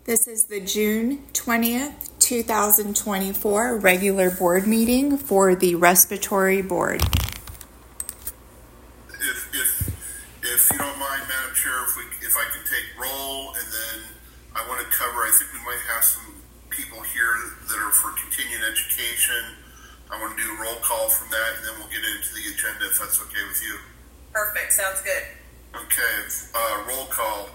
This is the June 20th, 2024 regular board meeting for the Respiratory Board. If you don't mind, Madam Chair, if I can take roll, and then I want to cover, I think we might have some people here that are for continuing education. I want to do a roll call from that, and then we'll get into the agenda if that's okay with you. Perfect, sounds good. Okay, roll call.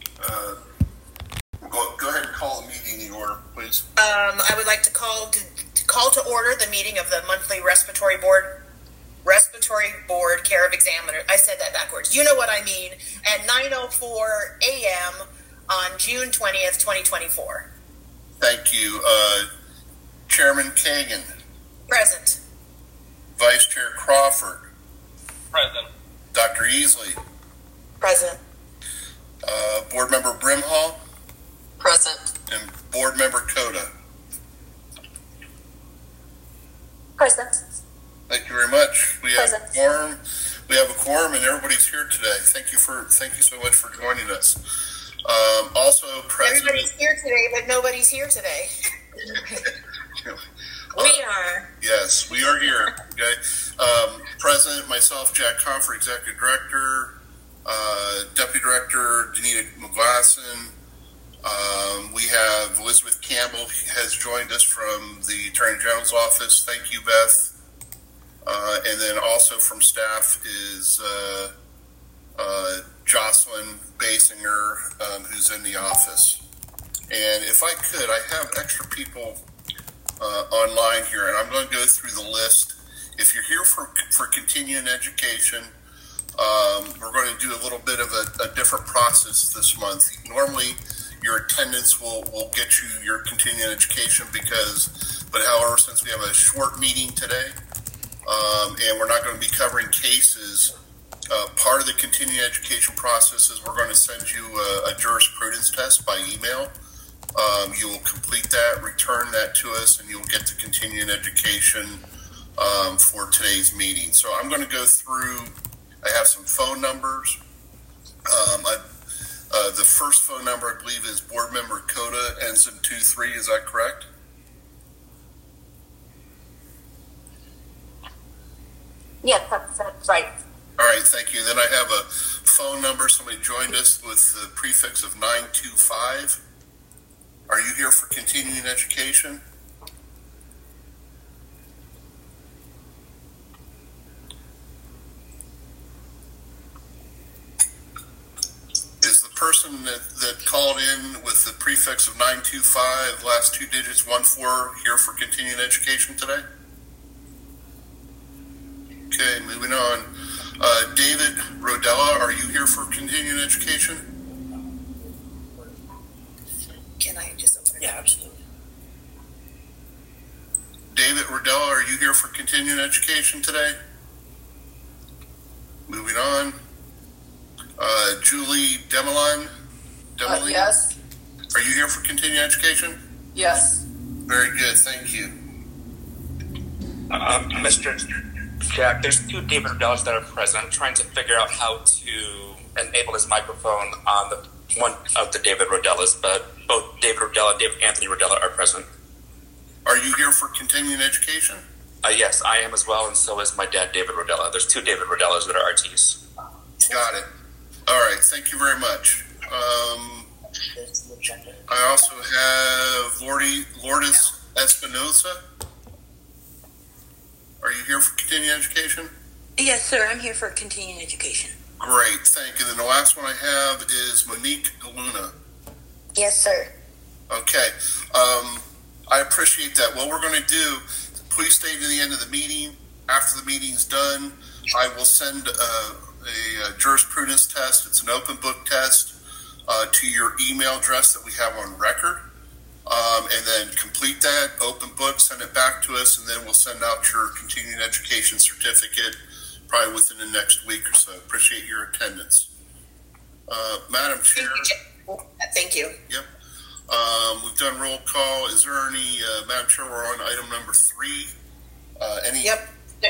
Go ahead and call the meeting in order, please. I would like to call to order the meeting of the monthly Respiratory Board Care of Examiner. I said that backwards. You know what I mean. At 9:04 a.m. on June 20th, 2024. Thank you. Chairman Kagan. Present. Vice Chair Crawford. Present. Dr. Easley. Present. Board Member Brimhall. Present. And Board Member Coda. Present. Thank you very much. We have Present. a quorum. We have a quorum, and everybody's here today. Thank you so much for joining us. Also present. Everybody's here today, but nobody's here today. We are. Yes, we are here. Okay. President, myself, Jack Comfort, Executive Director, Deputy Director, Danita McGlasson. We have Elizabeth Campbell has joined us from the Attorney General's office. Thank you, Beth. And then also from staff is Jocelyn Basinger, who's in the office. And if I could, I have extra people online here, and I'm going to go through the list. If you're here for continuing education, we're going to do a little bit of a different process this month. Normally, your attendance will get you your continuing education but however, since we have a short meeting today, and we're not going to be covering cases, part of the continuing education process is we're going to send you a jurisprudence test by email. You will complete that, return that to us, and you'll get the continuing education for today's meeting. So I'm going to go through, I have some phone numbers. The first phone number, I believe, is Board Member Coda, ends in 23. Is that correct? Yes, that's right. All right, thank you. Then I have a phone number. Somebody joined us with the prefix of 925. Are you here for continuing education? Is the person that called in with the prefix of 925, last two digits 14, here for continuing education today? Okay, moving on. David Rodella, are you here for continuing education? Can I just open it? Yeah, absolutely. David Rodella, are you here for continuing education today? Moving on. Julie Demelin. Yes. Are you here for continuing education? Yes. Very good, thank you. Mr. Jack, there's two David Rodellas that are present. I'm trying to figure out how to enable his microphone on the one of the David Rodellas, but both David Rodella and David Anthony Rodella are present. Are you here for continuing education? Yes, I am as well, and so is my dad, David Rodella. There's two David Rodellas that are RTs. Got it. All right, thank you very much. I also have Lourdes Espinosa. Are you here for continuing education? Yes, sir. I'm here for continuing education. Great, thank you. And the last one I have is Monique Galuna. Yes, sir. Okay. I appreciate that. What we're going to do, please stay to the end of the meeting. After the meeting's done, I will send a jurisprudence test. It's an open book test to your email address that we have on record. And then complete that, open book, send it back to us, and then we'll send out your continuing education certificate probably within the next week or so. Appreciate your attendance. Madam Chair. Thank you. Yep. We've done roll call. Is there any, Madam Chair, we're on item number 3. Yep.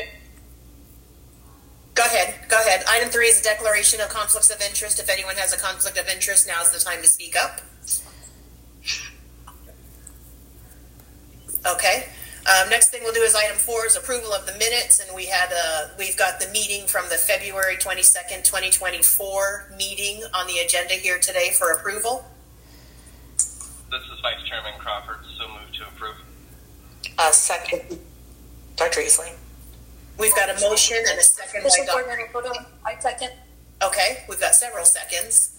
Go ahead. Item 3 is a declaration of conflicts of interest. If anyone has a conflict of interest, now's the time to speak up. Okay. Next thing we'll do is item 4 is approval of the minutes, and we've got the meeting from the February 22nd, 2024 meeting on the agenda here today for approval. This is Vice Chairman Crawford, so move to approve. Second. Dr. Easley. We've got a motion and a second by Dr. I second. Okay, we've got several seconds.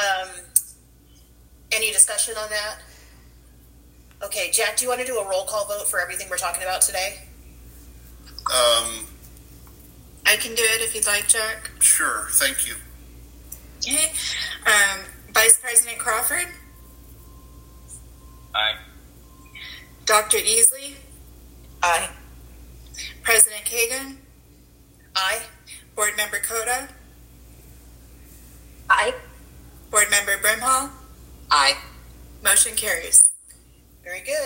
Any discussion on that? Okay, Jack, do you want to do a roll call vote for everything we're talking about today? I can do it if you'd like, Jack. Sure, thank you. Okay. Vice President Crawford? Aye. Dr. Easley? Aye. President Kagan? Aye. Board Member Coda? Aye. Board Member Brimhall? Aye. Motion carries. Very good.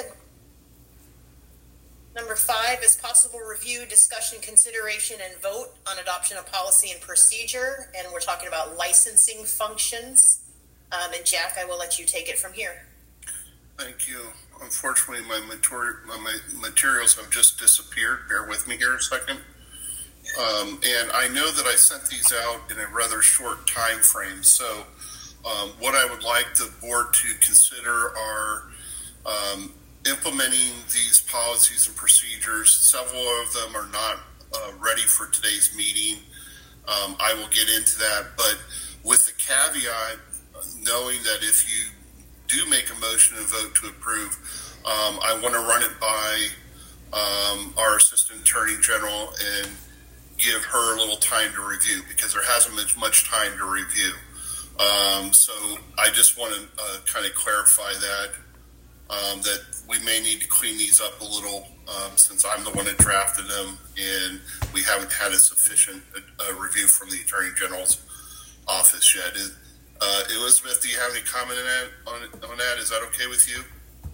Number 5 is possible review, discussion, consideration, and vote on adoption of policy and procedure. And we're talking about licensing functions. And Jack, I will let you take it from here. Thank you. Unfortunately, my materials have just disappeared. Bear with me here a second. And I know that I sent these out in a rather short time frame. So what I would like the board to consider are implementing these policies and procedures. Several of them are not ready for today's meeting. I will get into that, but with the caveat, knowing that if you do make a motion and vote to approve, I want to run it by our Assistant Attorney General and give her a little time to review, because there hasn't been much time to review. So I just want to kind of clarify that we may need to clean these up a little, since I'm the one that drafted them and we haven't had a sufficient review from the Attorney General's office yet. Elizabeth, do you have any comment on that? Is that okay with you?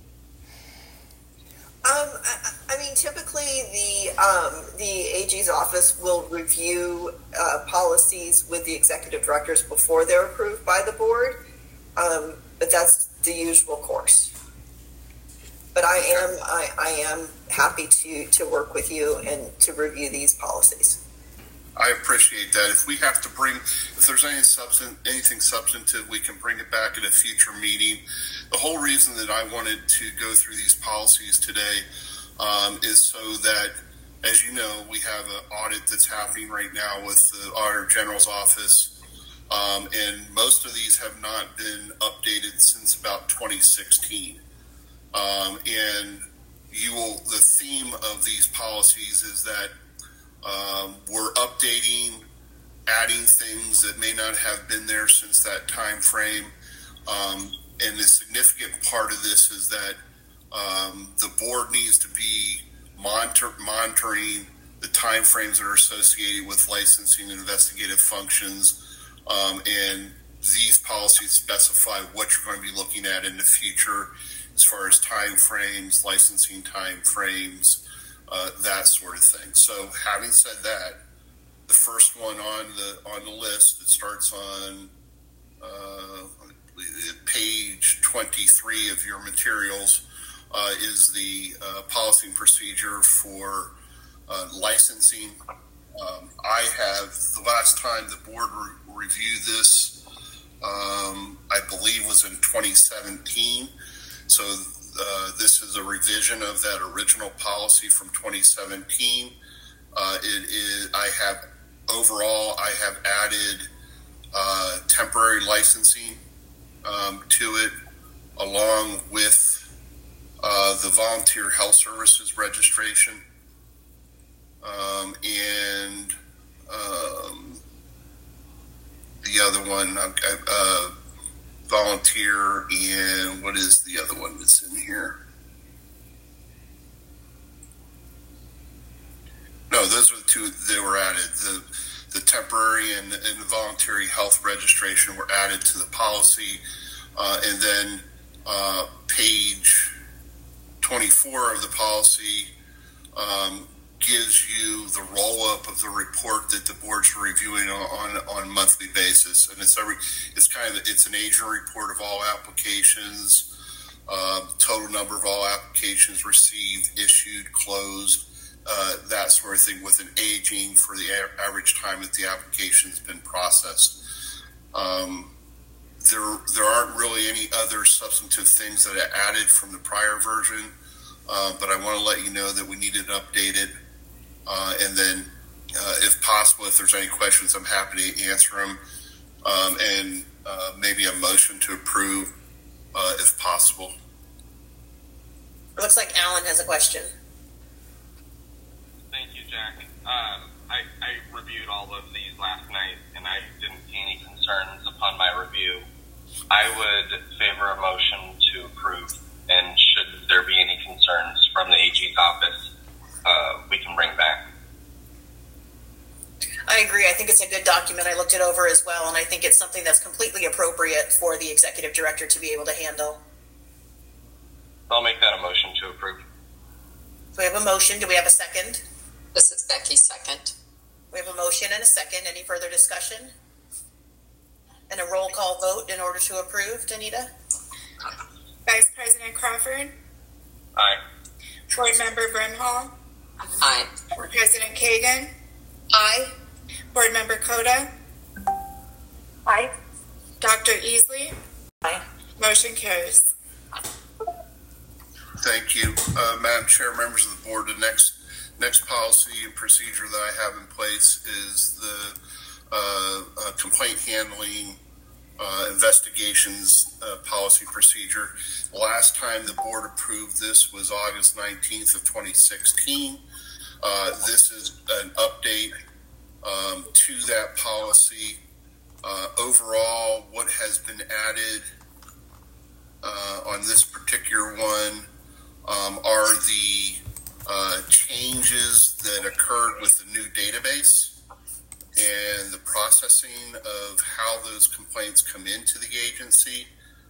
I mean, typically the AG's office will review policies with the executive directors before they're approved by the board, but that's the usual course. But I am happy to work with you and to review these policies. I appreciate that. If we have to if there's anything substantive, we can bring it back at a future meeting. The whole reason that I wanted to go through these policies today is so that, as you know, we have an audit that's happening right now with the Auditor General's office, and most of these have not been updated since about 2016. And the theme of these policies is that we're updating, adding things that may not have been there since that time frame. And the significant part of this is that the board needs to be monitoring the time frames that are associated with licensing and investigative functions. And these policies specify what you're going to be looking at in the future as far as time frames, licensing time frames, that sort of thing. So having said that, the first one on the list that starts on page 23 of your materials is the policy and procedure for licensing. I have, the last time the board reviewed this, I believe was in 2017. So this is a revision of that original policy from 2017. I have added temporary licensing to it, along with the volunteer health services registration, and the other one, volunteer, and what is the other one that's in here? No, those are the two that were added. The temporary and the voluntary health registration were added to the policy, and then page 24 of the policy gives you the roll-up of the report that the board's reviewing on a monthly basis, and it's an agent report of all applications, total number of all applications received, issued, closed, that sort of thing, with an aging for the average time that the application's been processed. There aren't really any other substantive things that are added from the prior version, but I want to let you know that we need it updated. And then, if possible, if there's any questions, I'm happy to answer them. And maybe a motion to approve, if possible. It looks like Alan has a question. Thank you, Jack. I reviewed all of these last night, and I didn't see any concerns upon my review. I would favor a motion to approve, and should there be any concerns from the AG's office, we can bring back. I agree. I think it's a good document. I looked it over as well, and I think it's something that's completely appropriate for the executive director to be able to handle. I'll make that a motion to approve. So we have a motion. Do we have a second? This is Becky, second. We have a motion and a second. Any further discussion? And a roll call vote in order to approve, Danita? Vice President Crawford, Aye. Board Member Brimhall, Aye. Board President Kagan, Aye. Board Member Coda, Aye. Dr. Easley. Aye. Motion carries. Thank you. Madam Chair, members of the board, the next policy and procedure that I have in place is the complaint handling investigations policy procedure. Last time the board approved this was August 19th of 2016. This is an update to that policy. Overall, what has been added on this particular one are the changes that occurred with the new database and the processing of how those complaints come into the agency.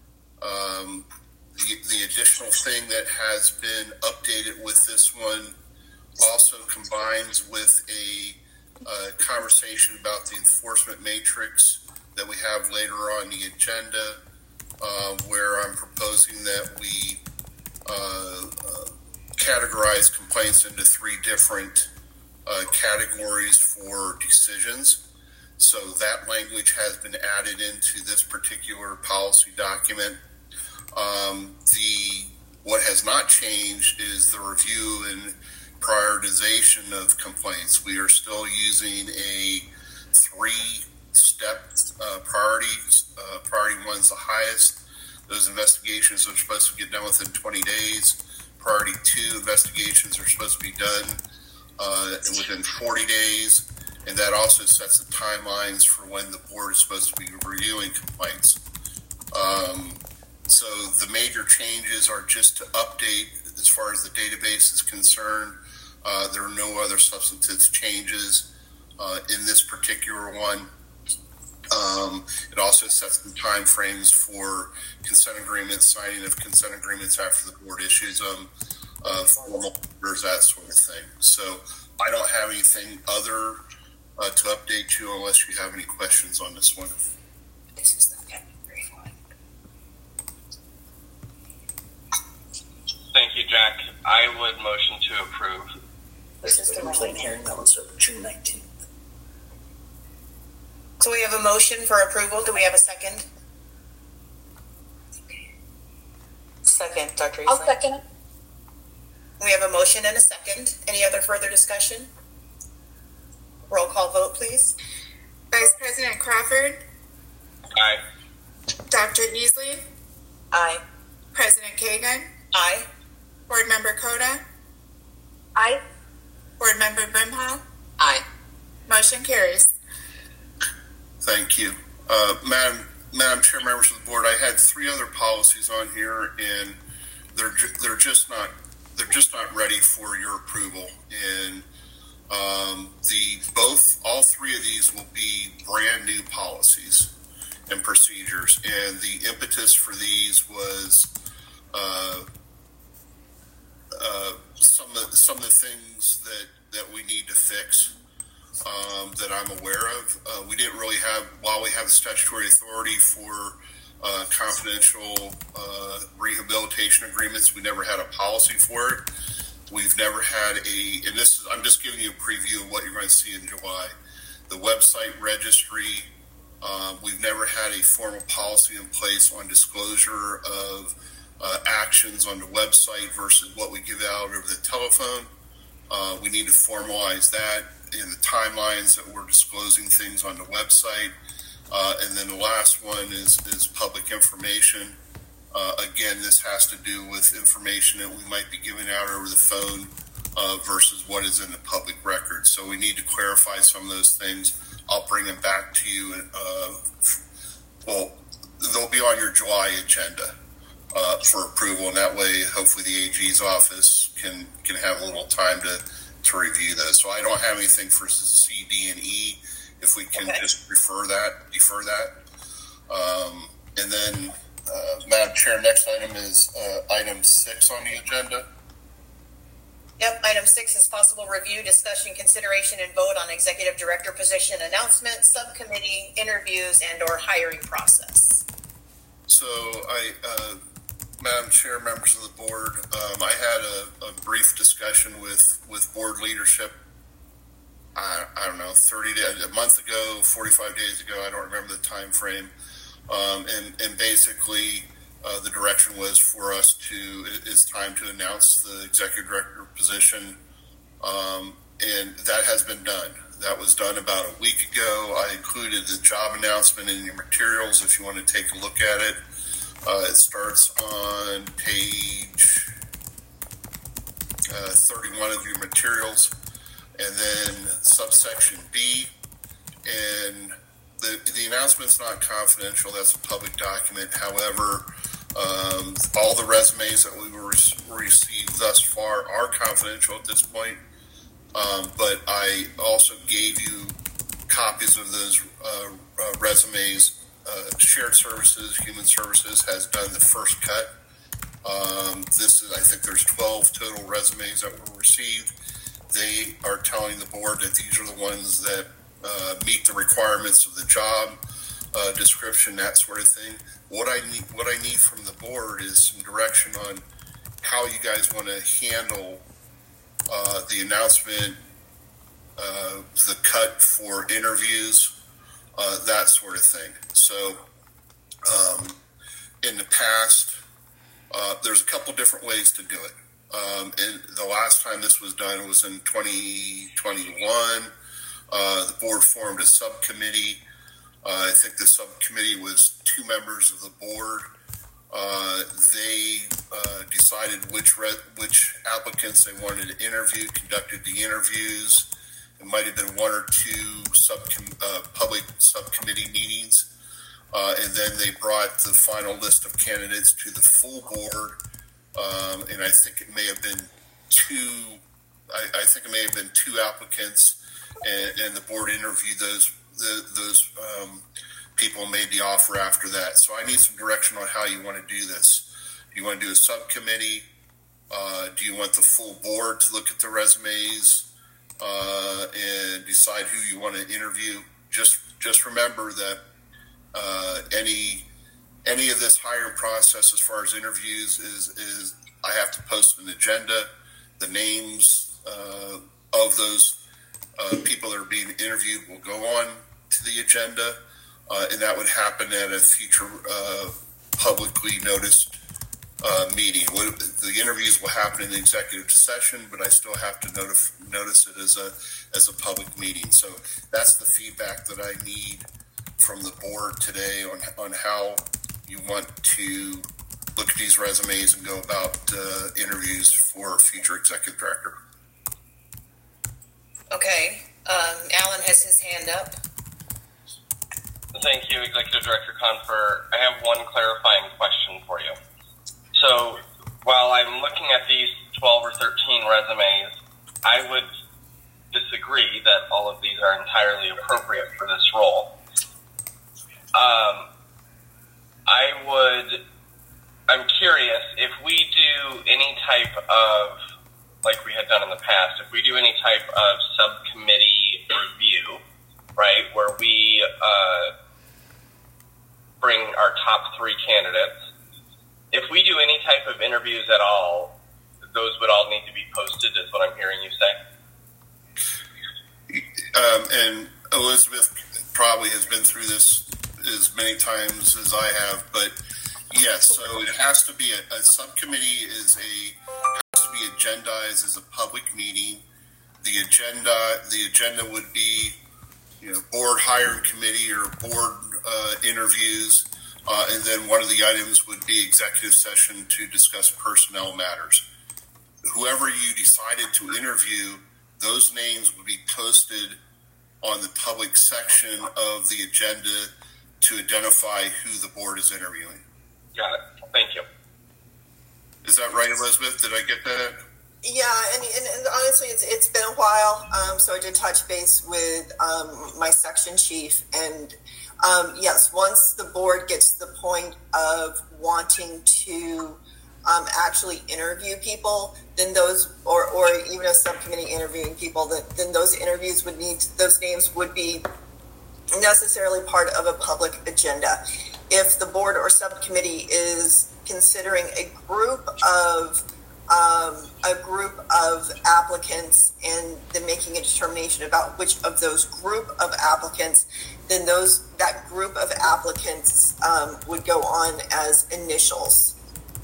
The additional thing that has been updated with this one also combines with a conversation about the enforcement matrix that we have later on the agenda, where I'm proposing that we categorize complaints into three different categories for decisions. So that language has been added into this particular policy document. What has not changed is the review and prioritization of complaints. We are still using a three-step priority. Priority one's the highest. Those investigations are supposed to get done within 20 days. Priority 2 investigations are supposed to be done within 40 days. And that also sets the timelines for when the board is supposed to be reviewing complaints. So the major changes are just to update as far as the database is concerned. There are no other substantive changes in this particular one. It also sets the time frames for consent agreements, signing of consent agreements after the board issues them, formal orders, that sort of thing. So I don't have anything other to update you unless you have any questions on this one. This is the February one. Thank you, Jack. I would motion to approve. This is the complaint hearing that was June 19th. So we have a motion for approval. Do we have a second? Second, Dr. Easley. I'll second it. We have a motion and a second. Any other further discussion? Roll call vote, please. Vice President Crawford, Aye. Dr. Easley, Aye. President Kagan, Aye. Board Member Coda, Aye. Board Member Brimhall. Aye. Motion carries. Thank you. Madam Chair, members of the board, I had three other policies on here, and they're just not ready for your approval. And all three of these will be brand new policies and procedures. And the impetus for these was some of the things that we need to fix. That I'm aware of. We didn't really have, while we have the statutory authority for confidential rehabilitation rehabilitation agreements. We never had a policy for it. We've never had and this is, I'm just giving you a preview of what you're going to see in July. The website registry, we've never had a formal policy in place on disclosure of actions on the website versus what we give out over the telephone. We need to formalize that in the timelines that we're disclosing things on the website. And then the last one is public information. Again, this has to do with information that we might be giving out over the phone versus what is in the public record. So we need to clarify some of those things. I'll bring them back to you. Well, they'll be on your July agenda for approval, and that way, hopefully, the AG's office can have a little time to review those. So I don't have anything for C, D, and E. If we can just defer that. And then, Madam Chair, next item is item 6 on the agenda. Yep, item 6 is possible review, discussion, consideration, and vote on executive director position announcement, subcommittee interviews, and/or hiring process. So, Madam Chair, members of the board, I had a brief discussion with board leadership. I don't know, 30 days, a month ago, 45 days ago. I don't remember the time frame. And basically, the direction was for us it's time to announce the executive director position, and that has been done. That was done about a week ago. I included the job announcement in your materials if you want to take a look at it. It starts on page 31 of your materials, and then subsection B, and the announcement's not confidential. That's a public document. However, all the resumes that we received thus far are confidential at this point. But I also gave you copies of those resumes. Shared Services, Human Services has done the first cut. I think there's 12 total resumes that were received. They are telling the board that these are the ones that meet the requirements of the job description, that sort of thing. What I need from the board is some direction on how you guys want to handle the announcement, the cut for interviews, that sort of thing. So, in the past, there's a couple different ways to do it. And the last time this was done was in 2021. The board formed a subcommittee. I think the subcommittee was 2 members of the board. They decided which applicants they wanted to interview, conducted the interviews. It might have been 1 or 2 public subcommittee meetings. And then they brought the final list of candidates to the full board. And I think it may have been 2. I think it may have been 2 applicants, and the board interviewed those people and made the offer after that. So I need some direction on how you want to do this. Do you want to do a subcommittee? Do you want the full board to look at the resumes and decide who you want to interview? Just remember that any of this hiring process as far as interviews is I have to post an agenda. The names of those people that are being interviewed will go on to the agenda, and that would happen at a future publicly noticed meeting. The interviews will happen in the executive session, but I still have to notice it as a public meeting. So that's the feedback that I need from the board today on how you want to look at these resumes and go about interviews for future executive director. Okay. Alan has his hand up. Thank you, Executive Director Confer. I have one clarifying question for you. So while I'm looking at these 12 or 13 resumes, I would disagree that all of these are entirely appropriate for this role. I'm curious if we do any type of, like we had done in the past, if we do any type of subcommittee review, right, where we bring our top 3 candidates if we do any type of interviews at all, those would all need to be posted, is what I'm hearing you say. And Elizabeth probably has been through this as many times as I have, but yes, so it has to be a subcommittee has to be agendized as a public meeting. The agenda would be, board hiring committee or board interviews, and then one of the items would be executive session to discuss personnel matters. Whoever you decided to interview, those names would be posted on the public section of the agenda to identify who the board is interviewing. Got it. Thank you. Is that right, Elizabeth? Did I get that? Yeah, and honestly, it's been a while. So I did touch base with my section chief, and yes, once the board gets to the point of wanting to actually interview people, then those, or even a subcommittee interviewing people, then those interviews those names would be necessarily part of a public agenda. If the board or subcommittee is considering a group of applicants and then making a determination about which of those group of applicants, then that group of applicants would go on as initials.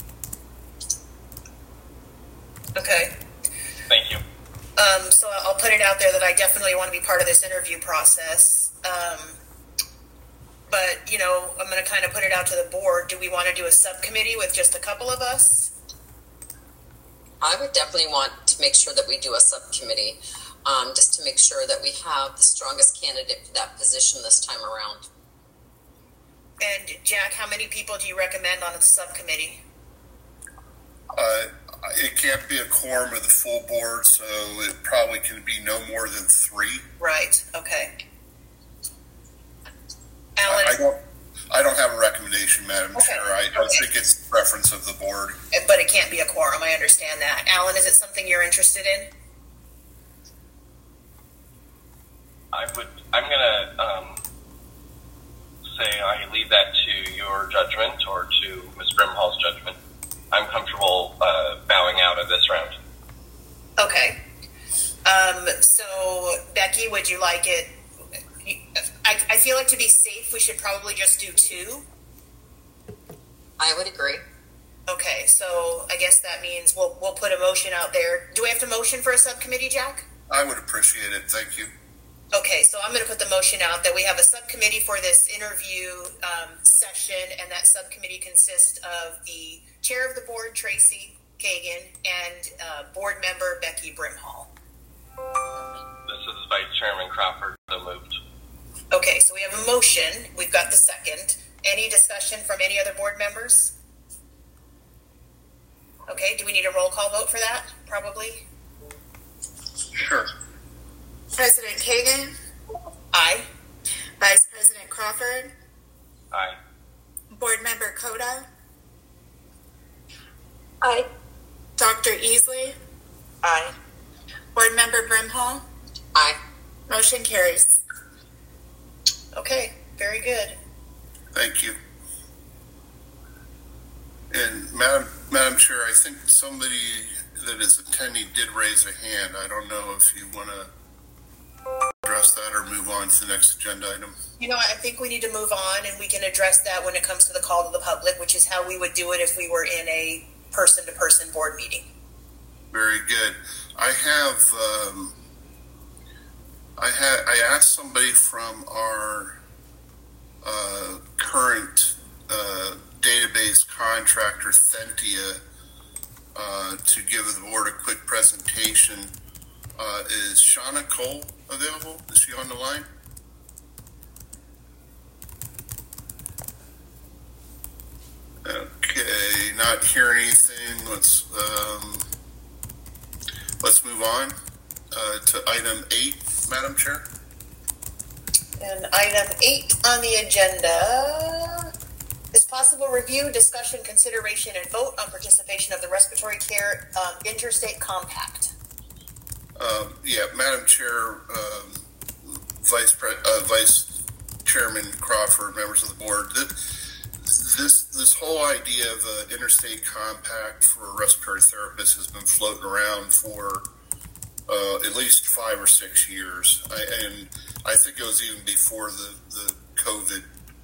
Okay. Thank you. So I'll put it out there that I definitely want to be part of this interview process. But, I'm going to kind of put it out to the board. Do we want to do a subcommittee with just a couple of us? I would definitely want to make sure that we do a subcommittee, just to make sure that we have the strongest candidate for that position this time around. And Jack, how many people do you recommend on a subcommittee? It can't be a quorum of the full board, so it probably can be no more than 3. Right. Okay. Alan? I don't have a recommendation, Madam Okay. Chair. I think it's the preference of the board. But it can't be a quorum. I understand that. Alan, is it something you're interested in? I'm going to say I leave that to your judgment or to Ms. Brimhall's judgment. I'm comfortable bowing out of this round. Okay. So, Becky, would you like it? I feel like to be safe, we should probably just do 2. I would agree. Okay, so I guess that means we'll put a motion out there. Do we have to motion for a subcommittee, Jack? I would appreciate it. Thank you. Okay, so I'm going to put the motion out that we have a subcommittee for this interview session, and that subcommittee consists of the chair of the board, Tracy Kagan, and board member Becky Brimhall. This is Vice Chairman Crawford, so moved. Okay, so we have a motion. We've got the second. Any discussion from any other board members? Okay, do we need a roll call vote for that? Probably. Sure. President Kagan, Aye. Vice President Crawford, Aye. Board Member Coda, Aye. Dr. Easley, Aye. Board Member Brimhall. Aye. Motion carries. Okay, very good. Thank you. And Madam Chair, I think somebody that is attending did raise a hand. I don't know if you want to address that or move on to the next agenda item. I think we need to move on, and we can address that when it comes to the call to the public, which is how we would do it if we were in a person-to-person board meeting. Very good. I asked somebody from our current database contractor, Thentia, to give the board a quick presentation. Is Shauna Cole available? Is she on the line? Okay, not hearing anything. Let's move on to item 8, Madam Chair. And item 8 on the agenda is possible review, discussion, consideration, and vote on participation of the Respiratory Care Interstate Compact. Madam Chair, Vice Chairman Crawford, members of the board, this whole idea of an interstate compact for respiratory therapists has been floating around for at least 5 or 6 years, and I think it was even before the COVID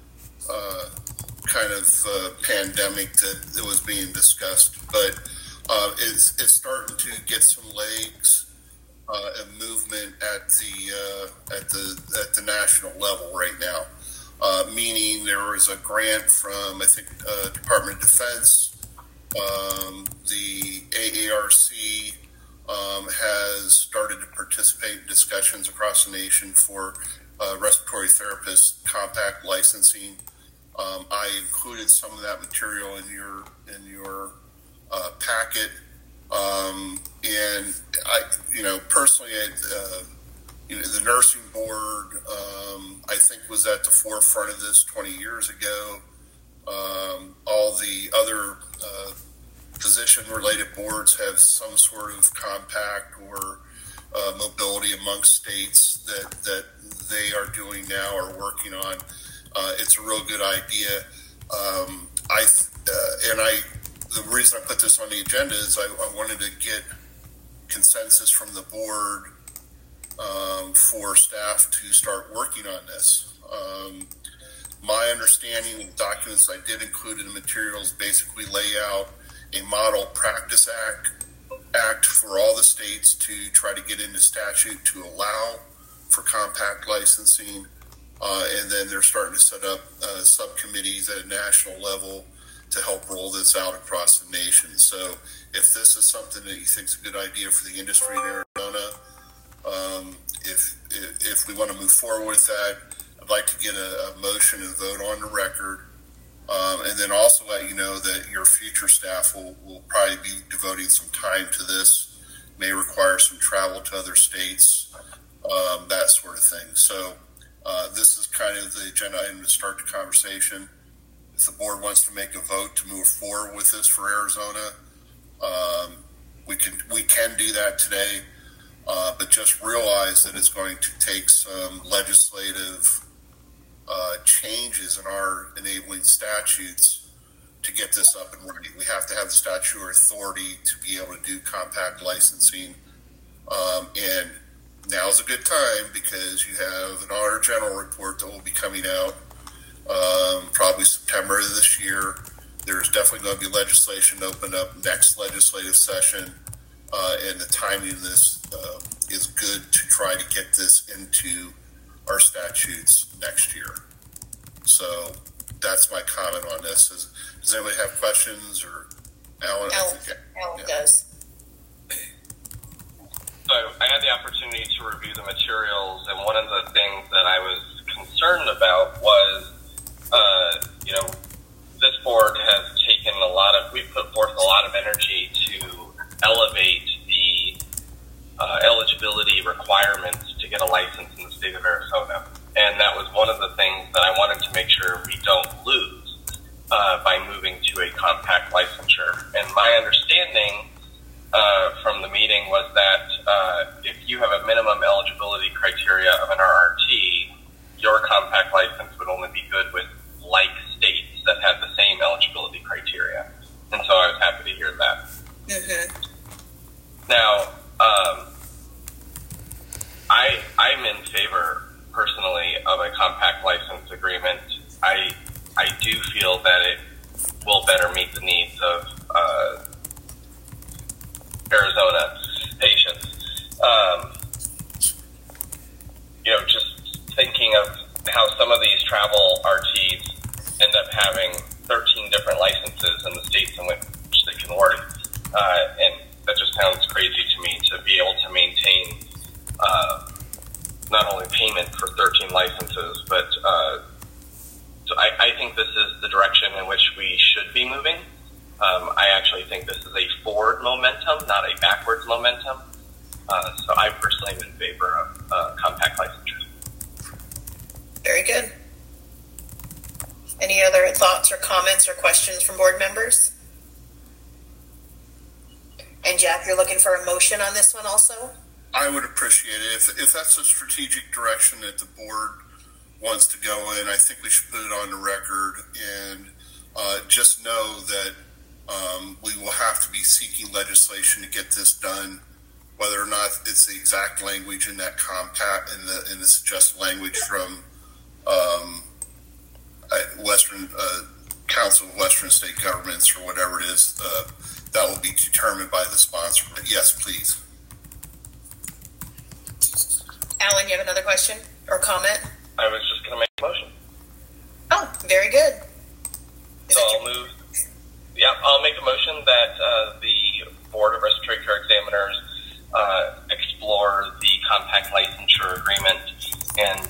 kind of pandemic that it was being discussed. But it's starting to get some legs and movement at the national level right now. Meaning there was a grant from, I think, Department of Defense. The AARC has started to participate in discussions across the nation for respiratory therapist compact licensing. I included some of that material in your packet, and I, personally, the nursing board, I think, was at the forefront of this 20 years ago. All the other physician-related boards have some sort of compact or mobility amongst states that they are doing now or working on. It's a real good idea. The reason I put this on the agenda is I wanted to get consensus from the board for staff to start working on this. My understanding of the documents I did include in the materials basically lay out a model practice act for all the states to try to get into statute to allow for compact licensing, and then they're starting to set up subcommittees at a national level to help roll this out across the nation. So if this is something that you think is a good idea for the industry in Arizona, if we want to move forward with that, I'd like to get a motion and vote on the record, and then also let you know that your future staff will probably be devoting some time to this, may require some travel to other states, that sort of thing. So this is kind of the agenda item to start the conversation. If the board wants to make a vote to move forward with this for Arizona, we can do that today, but just realize that it's going to take some legislative changes in our enabling statutes to get this up and running. We have to have the statutory authority to be able to do compact licensing, and now's a good time because you have an Auditor General report that will be coming out probably September of this year. There's definitely going to be legislation to open up next legislative session, and the timing of this is good to try to get this into our statutes next year. So that's my comment on this. Does anybody have questions, or Alan? Alan does. So I had the opportunity to review the materials, and one of the things that I was concerned about was, this board has taken we've put forth a lot of energy to elevate the eligibility requirements to get a license in the state of Arizona. And that was one of the things that I wanted to make sure we don't lose by moving to a compact licensure. And my understanding from the meeting was that if you have a minimum eligibility criteria of an RRT, your compact license would only be good with like states that have the same eligibility criteria. And so I was happy to hear that. Mm-hmm. Now, I'm in favor, personally, of a compact license agreement. I do feel that it will better meet the needs of Arizona patients. Just thinking of how some of these travel RTs end up having 13 different licenses in the states in which they can work. And that just sounds crazy to me, to be able to maintain not only payment for 13 licenses, but so I think this is the direction in which we should be moving. I actually think this is a forward momentum, not a backwards momentum. So I personally am in favor of compact licensure. Very good. Any other thoughts or comments or questions from board members? And Jack, you're looking for a motion on this one also? I would appreciate it. If that's a strategic direction that the board wants to go in, I think we should put it on the record. And just know that we will have to be seeking legislation to get this done, whether or not it's the exact language in that compact in the suggested language from Western Council of Western State Governments or whatever it is. That will be determined by the sponsor. But yes, please. Alan, you have another question or comment? I was just going to make a motion. Oh, very good. So I'll make a motion that the Board of Respiratory Care Examiners explore the compact licensure agreement, and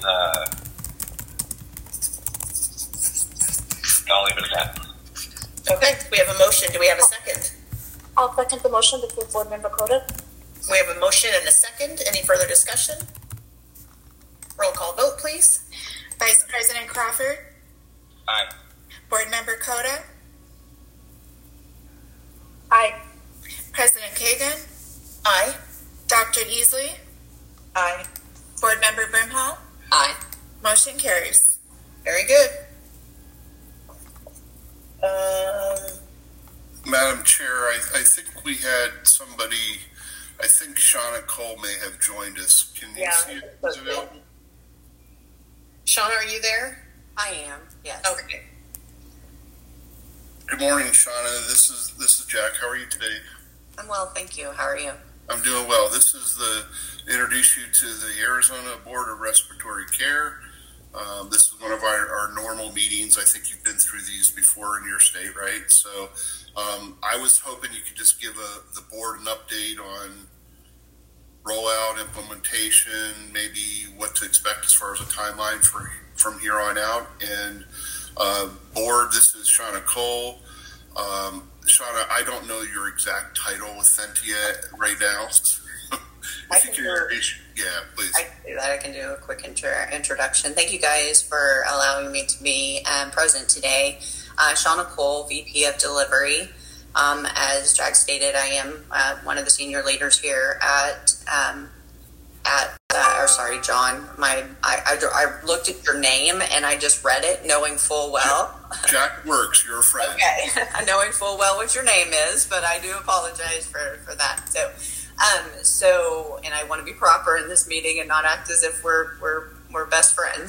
I'll leave it at that. Okay, we have a motion. Do we have a second? I'll second the motion to approve Board Member Cota. We have a motion and a second. Any further discussion? Roll call vote, please. Vice President Crawford, Aye. Board Member Cota, Aye. President Kagan, Aye. Dr. Easley, Aye. Board Member Brimhall. Aye. Motion carries. Very good. Madam Chair, I think we had somebody, I think Shauna Cole may have joined us. Can you see it? Is it available? Shauna, are you there? I am, yes. Okay. Good morning, Shauna. This is Jack. How are you today? I'm well, thank you. How are you? I'm doing well. This is introduce you to the Arizona Board of Respiratory Care. This is one of our normal meetings. I think you've been through these before in your state, right? So I was hoping you could just give the board an update on rollout, implementation, maybe what to expect as far as a timeline from here on out. And board, this is Shauna Cole. Shauna, I don't know your exact title with Thentia right now. Yeah, please. I can do that. I can do a quick introduction. Thank you guys for allowing me to be present today. Shauna Cole, VP of Delivery. As Jack stated, I am one of the senior leaders here John. I looked at your name and I just read it, knowing full well. Jack Works, you're a friend. Okay, knowing full well what your name is, but I do apologize for that. So, and I want to be proper in this meeting and not act as if we're best friends.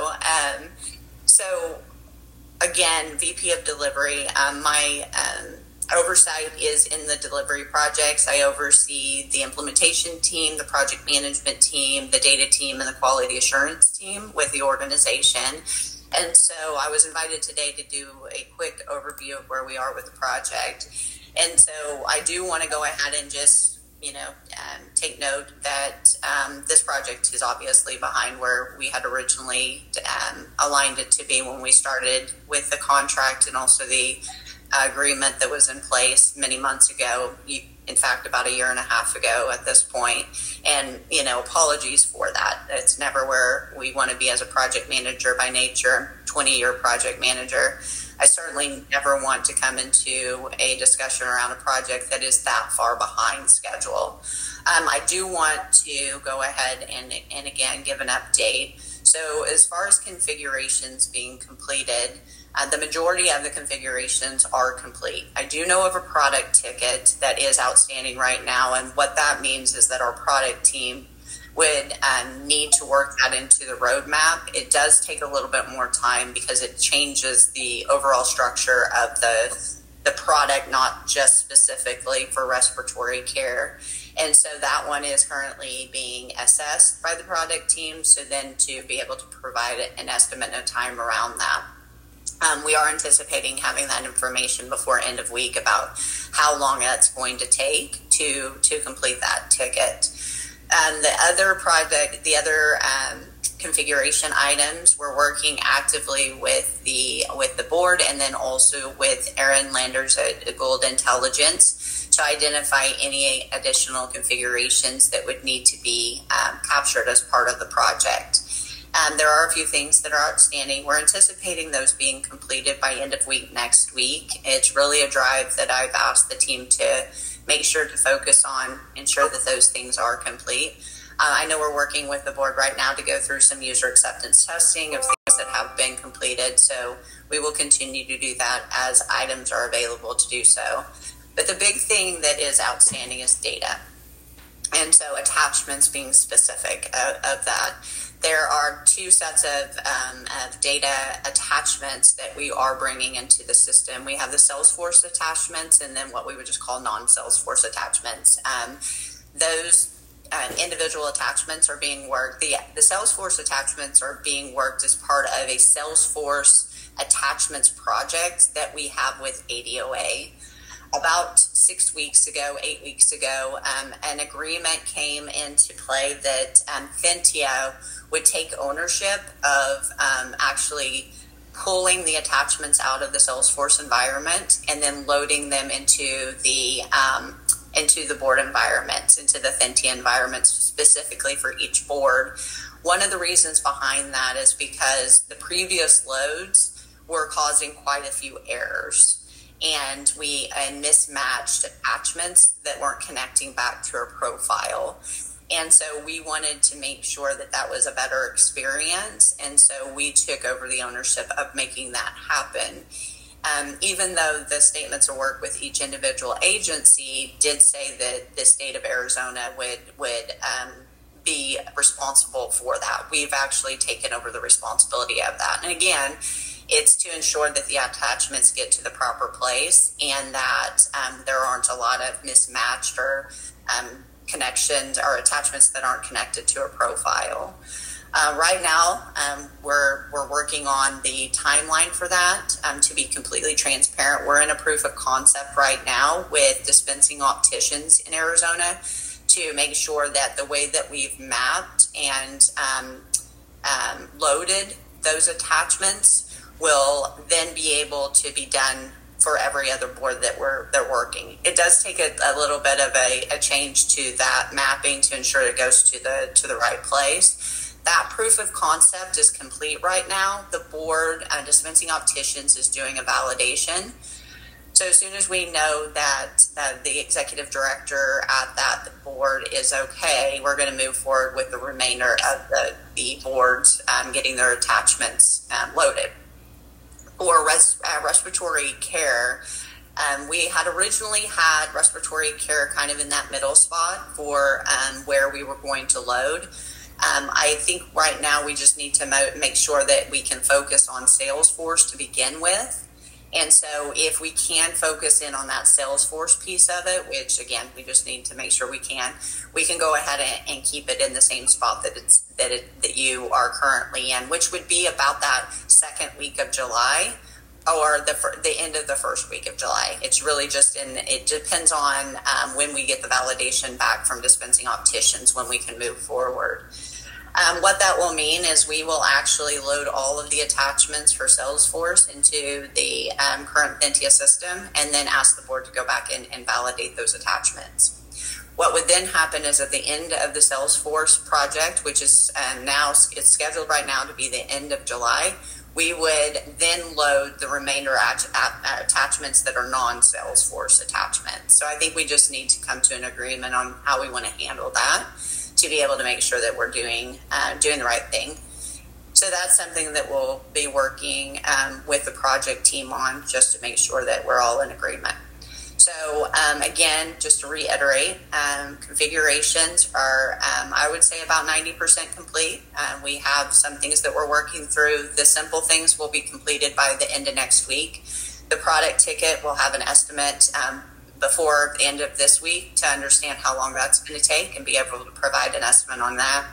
So again, VP of Delivery. My oversight is in the delivery projects. I oversee the implementation team, the project management team, the data team, and the quality assurance team with the organization. And so I was invited today to do a quick overview of where we are with the project. And so I do want to go ahead and just take note that this project is obviously behind where we had originally aligned it to be when we started with the contract and also the agreement that was in place many months ago. In fact, about a year and a half ago at this point. And, apologies for that. It's never where we want to be as a project manager by nature, 20-year project manager. I certainly never want to come into a discussion around a project that is that far behind schedule. I do want to go ahead and again give an update. So as far as configurations being completed, the majority of the configurations are complete. I do know of a product ticket that is outstanding right now, and what that means is that our product team would need to work that into the roadmap. It does take a little bit more time because it changes the overall structure of the product, not just specifically for respiratory care. And so that one is currently being assessed by the product team, so then to be able to provide an estimate of time around that. We are anticipating having that information before end of week about how long that's going to take to complete that ticket. The other configuration items, we're working actively with the board and then also with Aaron Landers at Gold Intelligence to identify any additional configurations that would need to be captured as part of the project. There are a few things that are outstanding. We're anticipating those being completed by end of week next week. It's really a drive that I've asked the team to make sure to focus on, ensure that those things are complete. I know we're working with the board right now to go through some user acceptance testing of things that have been completed. So we will continue to do that as items are available to do so. But the big thing that is outstanding is data. And so attachments being specific of that. There are two sets of data attachments that we are bringing into the system. We have the Salesforce attachments and then what we would just call non-Salesforce attachments. Those individual attachments are being worked. The Salesforce attachments are being worked as part of a Salesforce attachments project that we have with ADOA. About 8 weeks ago, an agreement came into play that Thentia would take ownership of actually pulling the attachments out of the Salesforce environment and then loading them into the board environments, into the Thentia environments specifically for each board. One of the reasons behind that is because the previous loads were causing quite a few errors. And mismatched attachments that weren't connecting back to our profile. And so we wanted to make sure that that was a better experience. And so we took over the ownership of making that happen. Even though the statements of work with each individual agency did say that the state of Arizona would be responsible for that, we've actually taken over the responsibility of that. And again, it's to ensure that the attachments get to the proper place and that there aren't a lot of mismatched or connections or attachments that aren't connected to a profile. Right now, we're working on the timeline for that. To be completely transparent, we're in a proof of concept right now with dispensing opticians in Arizona to make sure that the way that we've mapped and loaded those attachments will then be able to be done for every other board that they're working. It does take a little bit of a change to that mapping to ensure it goes to the right place. That proof of concept is complete right now. The board, Dispensing Opticians, is doing a validation. So as soon as we know that the executive director at that board is okay, we're going to move forward with the remainder of the boards getting their attachments loaded. For respiratory care, we had originally had respiratory care kind of in that middle spot for where we were going to load. I think right now we just need to make sure that we can focus on Salesforce to begin with. And so if we can focus in on that Salesforce piece of it, which again, we just need to make sure we can go ahead and keep it in the same spot that you are currently in, which would be about that second week of July or the end of the first week of July. It's really just it depends on when we get the validation back from Dispensing Opticians when we can move forward. What that will mean is we will actually load all of the attachments for Salesforce into the current Thentia system and then ask the board to go back and validate those attachments. What would then happen is at the end of the Salesforce project, which is it's scheduled right now to be the end of July, we would then load the remainder attachments that are non-Salesforce attachments. So I think we just need to come to an agreement on how we want to handle that to be able to make sure that we're doing the right thing. So that's something that we'll be working with the project team on just to make sure that we're all in agreement. So again, just to reiterate, configurations are, I would say, about 90% complete. We have some things that we're working through. The simple things will be completed by the end of next week. The product ticket will have an estimate before the end of this week to understand how long that's going to take and be able to provide an estimate on that.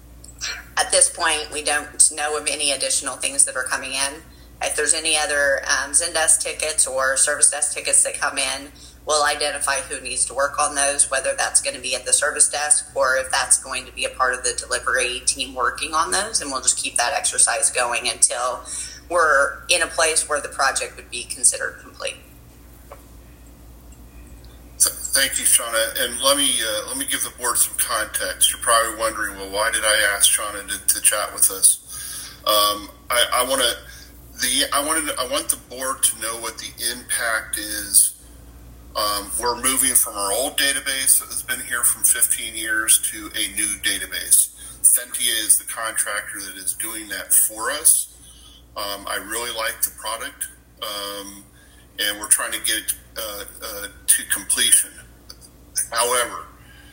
At this point, we don't know of any additional things that are coming in. If there's any other Zendesk tickets or service desk tickets that come in, we'll identify who needs to work on those, whether that's going to be at the service desk or if that's going to be a part of the delivery team working on those. And we'll just keep that exercise going until we're in a place where the project would be considered complete. Thank you, Shauna. And let me give the board some context. You're probably wondering, well, why did I ask Shauna to chat with us? I want the board to know what the impact is. We're moving from our old database that has been here for 15 years to a new database. Thentia is the contractor that is doing that for us. I really like the product, and we're trying to get it to completion. However,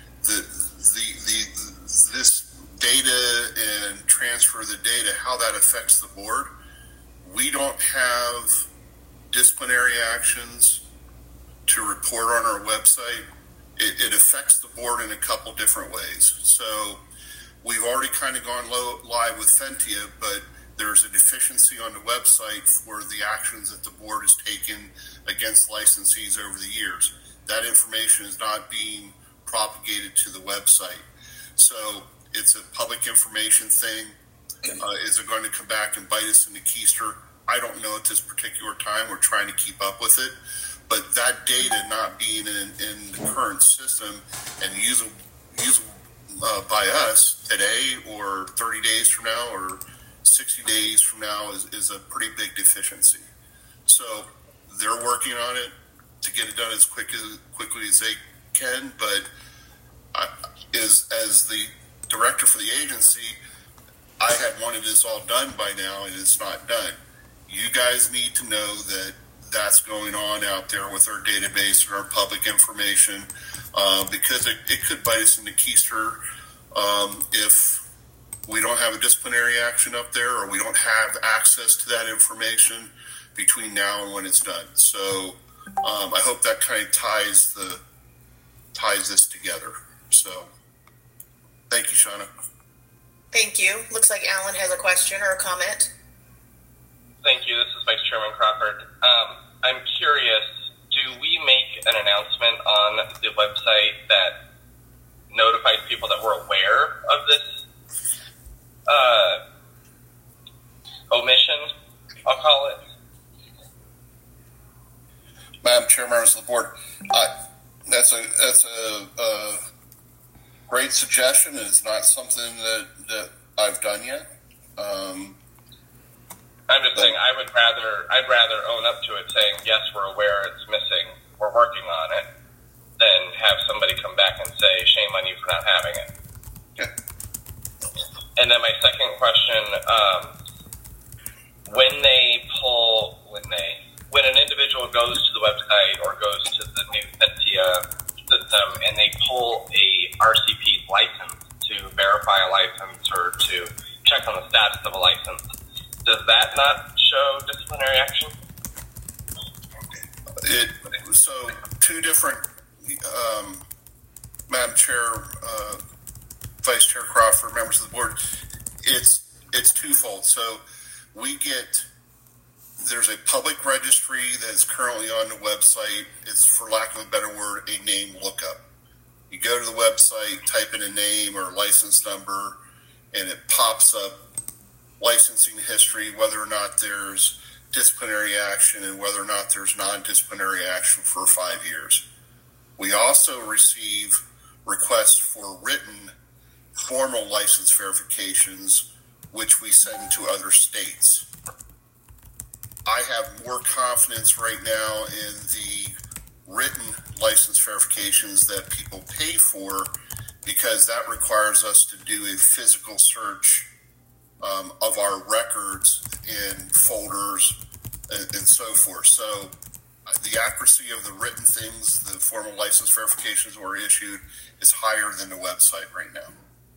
this data and transfer of the data, how that affects the board, we don't have disciplinary actions to report on our website. It affects the board in a couple different ways. So we've already kind of gone live with Fentia, but there's a deficiency on the website for the actions that the board has taken against licensees over the years. That information is not being propagated to the website. So it's a public information thing. Is it going to come back and bite us in the keister? I don't know at this particular time. We're trying to keep up with it. But that data not being in the current system and usable by us today or 30 days from now or 60 days from now is a pretty big deficiency. So they're working on it to get it done as quickly as they can. But as the director for the agency, I had wanted this all done by now, and it's not done. You guys need to know that that's going on out there with our database and our public information, because it could bite us in the keister if we don't have a disciplinary action up there or we don't have access to that information between now and when it's done. So I hope that kind of ties this together. So thank you, Shauna. Thank you. Looks like Alan has a question or a comment. Thank you. This is Vice Chairman Crawford. I'm curious, do we make an announcement on the website that notifies people that we're aware of this omission, I'll call it? Madam Chair, members of the board, that's a great suggestion. It's not something that I've done yet. I'm just saying I'd rather own up to it, saying yes, we're aware it's missing, we're working on it, than have somebody come back and say shame on you for not having it. Okay. And then my second question, when an individual goes to the website or goes to the new Fentia system and they pull a RCP license to verify a license or to check on the status of a license, does that not show disciplinary action? So two different, Madam Chair, Vice Chair Crawford, members of the board, it's twofold. So there's a public registry that's currently on the website. It's, for lack of a better word, a name lookup. You go to the website, type in a name or license number, and it pops up licensing history, whether or not there's disciplinary action and whether or not there's non-disciplinary action for 5 years. We also receive requests for written formal license verifications, which we send to other states. I have more confidence right now in the written license verifications that people pay for, because that requires us to do a physical search of our records in folders and so forth. So the accuracy of the written things, the formal license verifications that were issued, is higher than the website right now.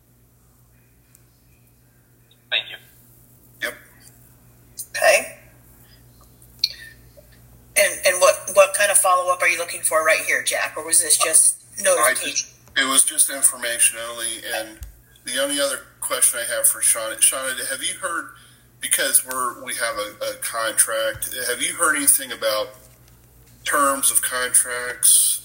Thank you. Yep. Okay. And what kind of follow-up are you looking for right here, Jack? Or was this just notification? It was just information only. And the only other question I have for Shauna, have you heard, because we have a contract, have you heard anything about terms of contracts,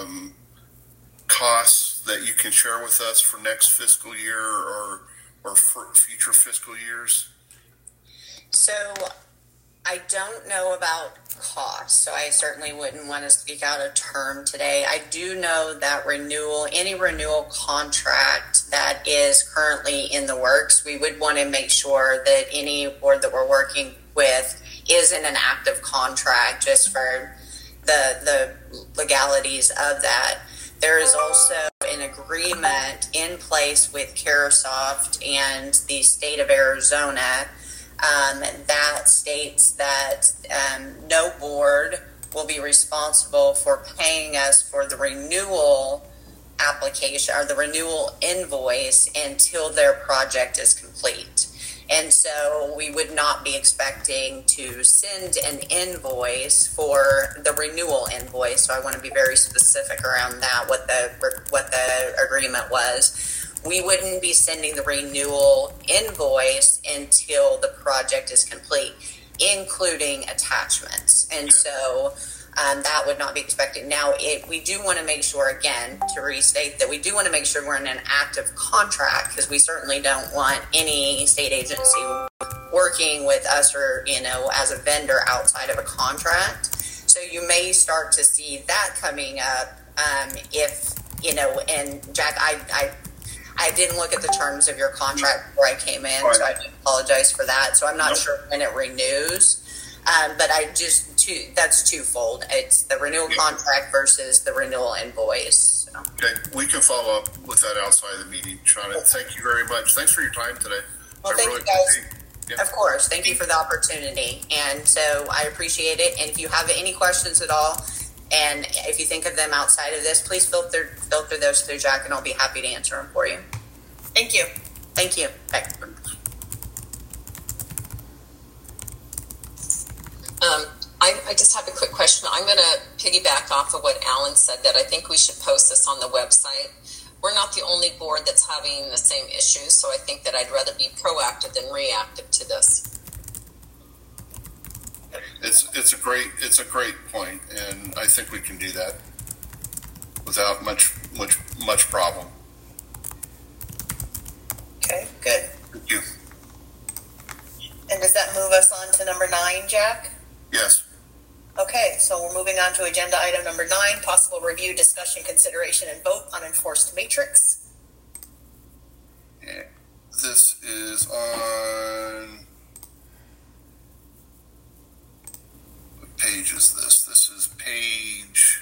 costs that you can share with us for next fiscal year or for future fiscal years? So I don't know about cost, so I certainly wouldn't want to speak out a term today. I do know that any renewal contract that is currently in the works, we would want to make sure that any board that we're working with is in an active contract, just for the legalities of that. There is also an agreement in place with Carasoft and the state of Arizona that states that no board will be responsible for paying us for the renewal application or the renewal invoice until their project is complete. And so we would not be expecting to send an invoice for the renewal invoice. So I want to be very specific around that, what the agreement was. We wouldn't be sending the renewal invoice until the project is complete, including attachments. And so that would not be expected. Now, we do want to make sure, again, to restate that we do want to make sure we're in an active contract, because we certainly don't want any state agency working with us or, as a vendor outside of a contract. So you may start to see that coming up if, and Jack, I didn't look at the terms of your contract before I came in, so I apologize for that. So I'm not sure when it renews. But that's twofold. It's the renewal contract versus the renewal invoice. So. Okay, we can follow up with that outside of the meeting. Shauna, thank you very much. Thanks for your time today. Well, thank you guys. Yeah. Of course. Thank you for the opportunity. And so I appreciate it. And if you have any questions at all, and if you think of them outside of this, please filter those through Jack, and I'll be happy to answer them for you. Thank you. Thank you. Okay. I just have a quick question. I'm going to piggyback off of what Alan said, that I think we should post this on the website. We're not the only board that's having the same issues, so I think that I'd rather be proactive than reactive to this. It's a great point, and I think we can do that without much problem. Okay, good. Thank you. And does that move us on to number 9, Jack? Yes. Okay, so we're moving on to agenda item number 9, possible review, discussion, consideration, and vote on enforced matrix. Yeah. This is on, what page is this? This is page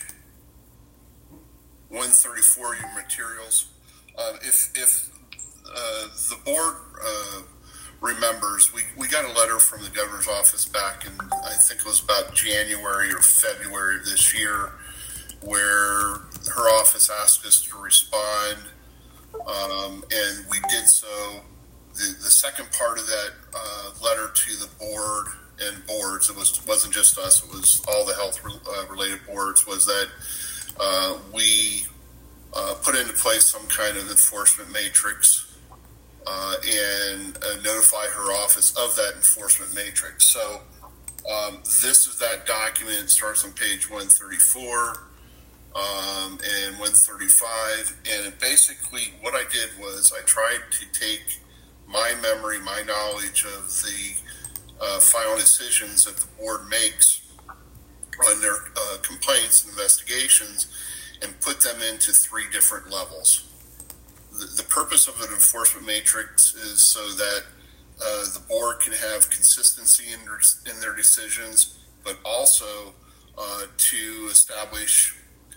134, your materials. If the board remembers, we got a letter from the governor's office back in, I think it was about January or February of this year, where her office asked us to respond, and we did so. The second part of that letter to the board and boards, it wasn't just us, it was all the health related boards, was that we put into place some kind of enforcement matrix and notify her office of that enforcement matrix. So this is that document. It starts on page 134 and 135. And basically what I did was I tried to take my memory, my knowledge of the final decisions that the board makes on their complaints and investigations and put them into 3 different levels. The purpose of an enforcement matrix is so that the board can have consistency in their decisions, but also to establish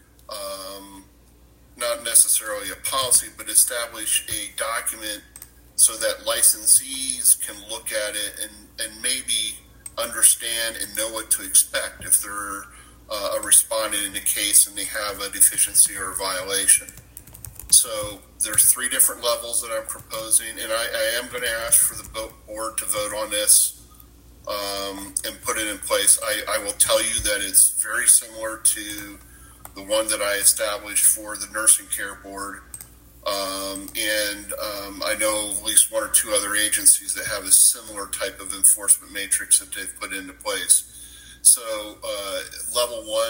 not necessarily a policy, but establish a document so that licensees can look at it and maybe understand and know what to expect if they're responding in a case and they have a deficiency or a violation. So there's 3 different levels that I'm proposing, and I am going to ask for the board to vote on this and put it in place. I will tell you that it's very similar to the one that I established for the nursing care board, and I know at least 1 or 2 other agencies that have a similar type of enforcement matrix that they've put into place. So level 1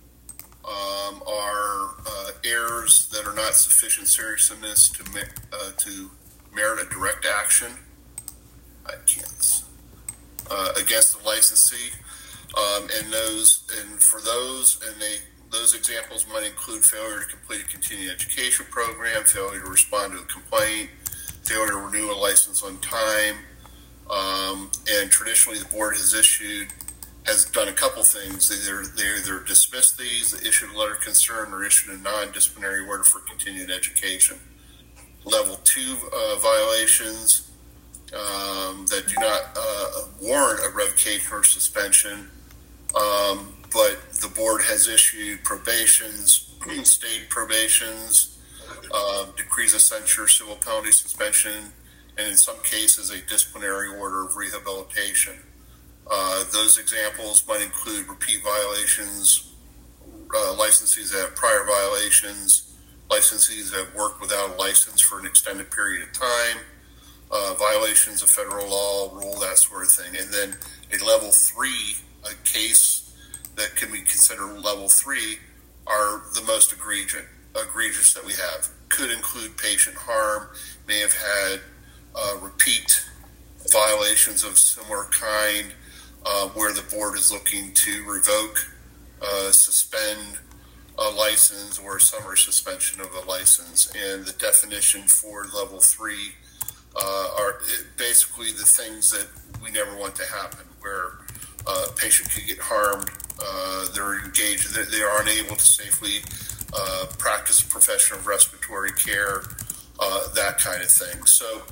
are errors that are not sufficient seriousness to merit a direct action. I can't against the licensee, and for those, those examples might include failure to complete a continuing education program, failure to respond to a complaint, failure to renew a license on time, and traditionally the board has done a couple things. They either dismissed these, issued a letter of concern, or issued a non-disciplinary order for continued education. Level 2 violations that do not warrant a revocation or suspension, but the board has issued probations, state probations, decrees of censure, civil penalty suspension, and in some cases a disciplinary order of rehabilitation. Those examples might include repeat violations, licensees that have prior violations, licensees that have worked without a license for an extended period of time, violations of federal law, rule, that sort of thing. And then a level 3, a case that can be considered level 3, are the most egregious that we have. Could include patient harm, may have had repeat violations of similar kind, where the board is looking to revoke, suspend a license or a summary suspension of a license. And the definition for level 3 are basically the things that we never want to happen, where a patient could get harmed, they're engaged, they are unable to safely practice a profession of respiratory care, that kind of thing. So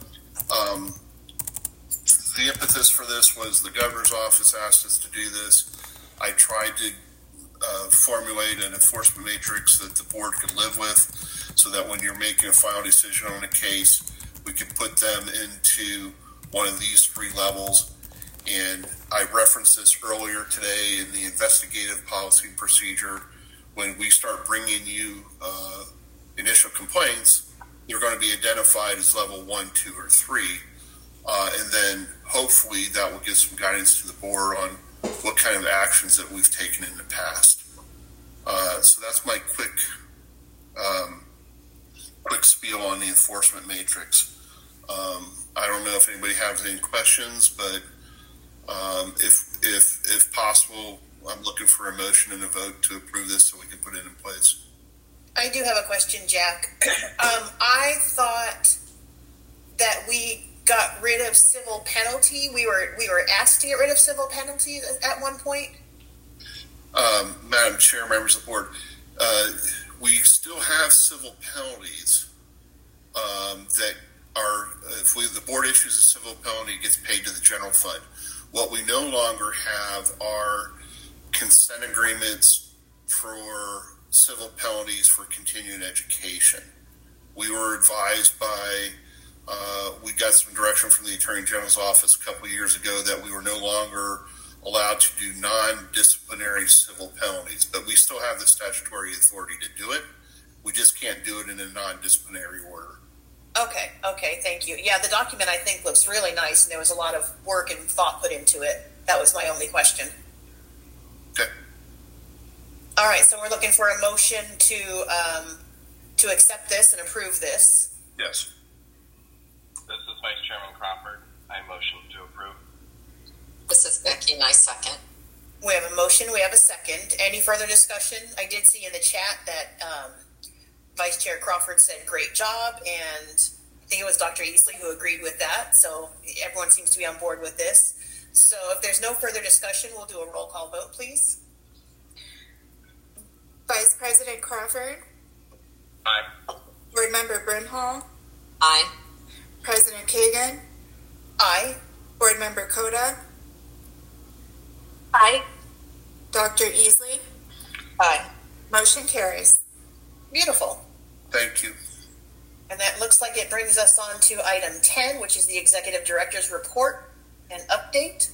the impetus for this was the governor's office asked us to do this. I tried to formulate an enforcement matrix that the board could live with, so that when you're making a final decision on a case, we could put them into one of these 3 levels. And I referenced this earlier today in the investigative policy and procedure. When we start bringing you initial complaints, they're going to be identified as level 1, 2, or 3. And then hopefully that will give some guidance to the board on what kind of actions that we've taken in the past. So that's my quick spiel on the enforcement matrix. I don't know if anybody has any questions, but if possible, I'm looking for a motion and a vote to approve this so we can put it in place. I do have a question, Jack. I thought that we got rid of civil penalty. We were asked to get rid of civil penalty at one point. Madam Chair, members of the board, we still have civil penalties that are, if the board issues a civil penalty, it gets paid to the general fund. What we no longer have are consent agreements for civil penalties for continuing education. We were advised by, we got some direction from the Attorney General's office a couple of years ago that we were no longer allowed to do non-disciplinary civil penalties, but we still have the statutory authority to do it. We just can't do it in a non-disciplinary order. Okay, thank you. Yeah, the document I think looks really nice, and there was a lot of work and thought put into it. That was my only question. Okay. All right, so we're looking for a motion to accept this and approve this. Yes. This is Vice Chairman Crawford. I motion to approve. This is Becky, and I second. We have a motion, we have a second. Any further discussion? I did see in the chat that Vice Chair Crawford said great job, and I think it was Dr. Easley who agreed with that, so everyone seems to be on board with this. So if there's no further discussion, we'll do a roll call vote, please. Vice President Crawford? Aye. Board Member Brimhall? Aye. President Kagan? Aye. Board Member Koda? Aye. Dr. Easley? Aye. Motion carries. Beautiful. Thank you. And that looks like it brings us on to item 10, which is the Executive Director's Report and Update.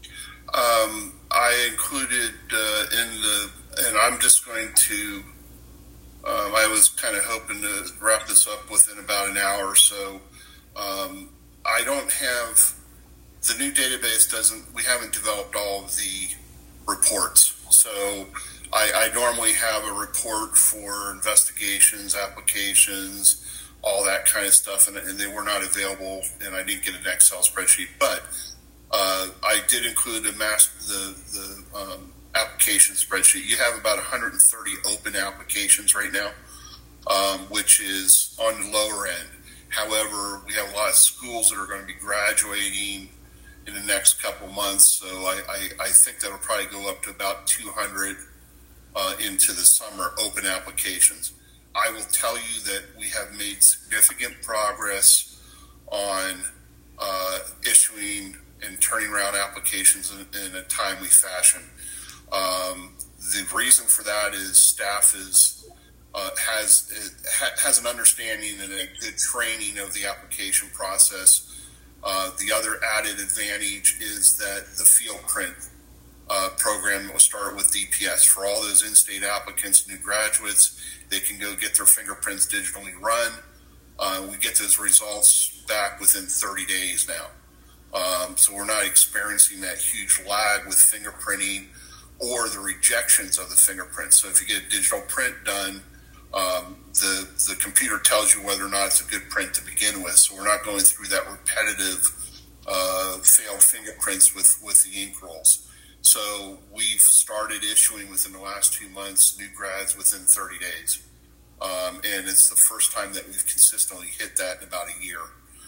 I included and I'm just going to, I was kind of hoping to wrap this up within about an hour or so. I don't have, the new database we haven't developed all of the reports. So I normally have a report for investigations, applications, all that kind of stuff, and they were not available, and I didn't get an Excel spreadsheet. But I did include the application spreadsheet. You have about 130 open applications right now, which is on the lower end. However, we have a lot of schools that are going to be graduating in the next couple months, so I think that'll probably go up to about 200 into the summer open applications. I will tell you that we have made significant progress on issuing and turning around applications in a timely fashion. The reason for that is staff has an understanding and a good training of the application process. The other added advantage is that the field print program will start with DPS. For all those in-state applicants, new graduates, they can go get their fingerprints digitally run. We get those results back within 30 days now. So we're not experiencing that huge lag with fingerprinting or the rejections of the fingerprints. So if you get a digital print done, the computer tells you whether or not it's a good print to begin with. So we're not going through that repetitive failed fingerprints with the ink rolls. So we've started issuing within the last 2 months new grads within 30 days. And it's the first time that we've consistently hit that in about a year.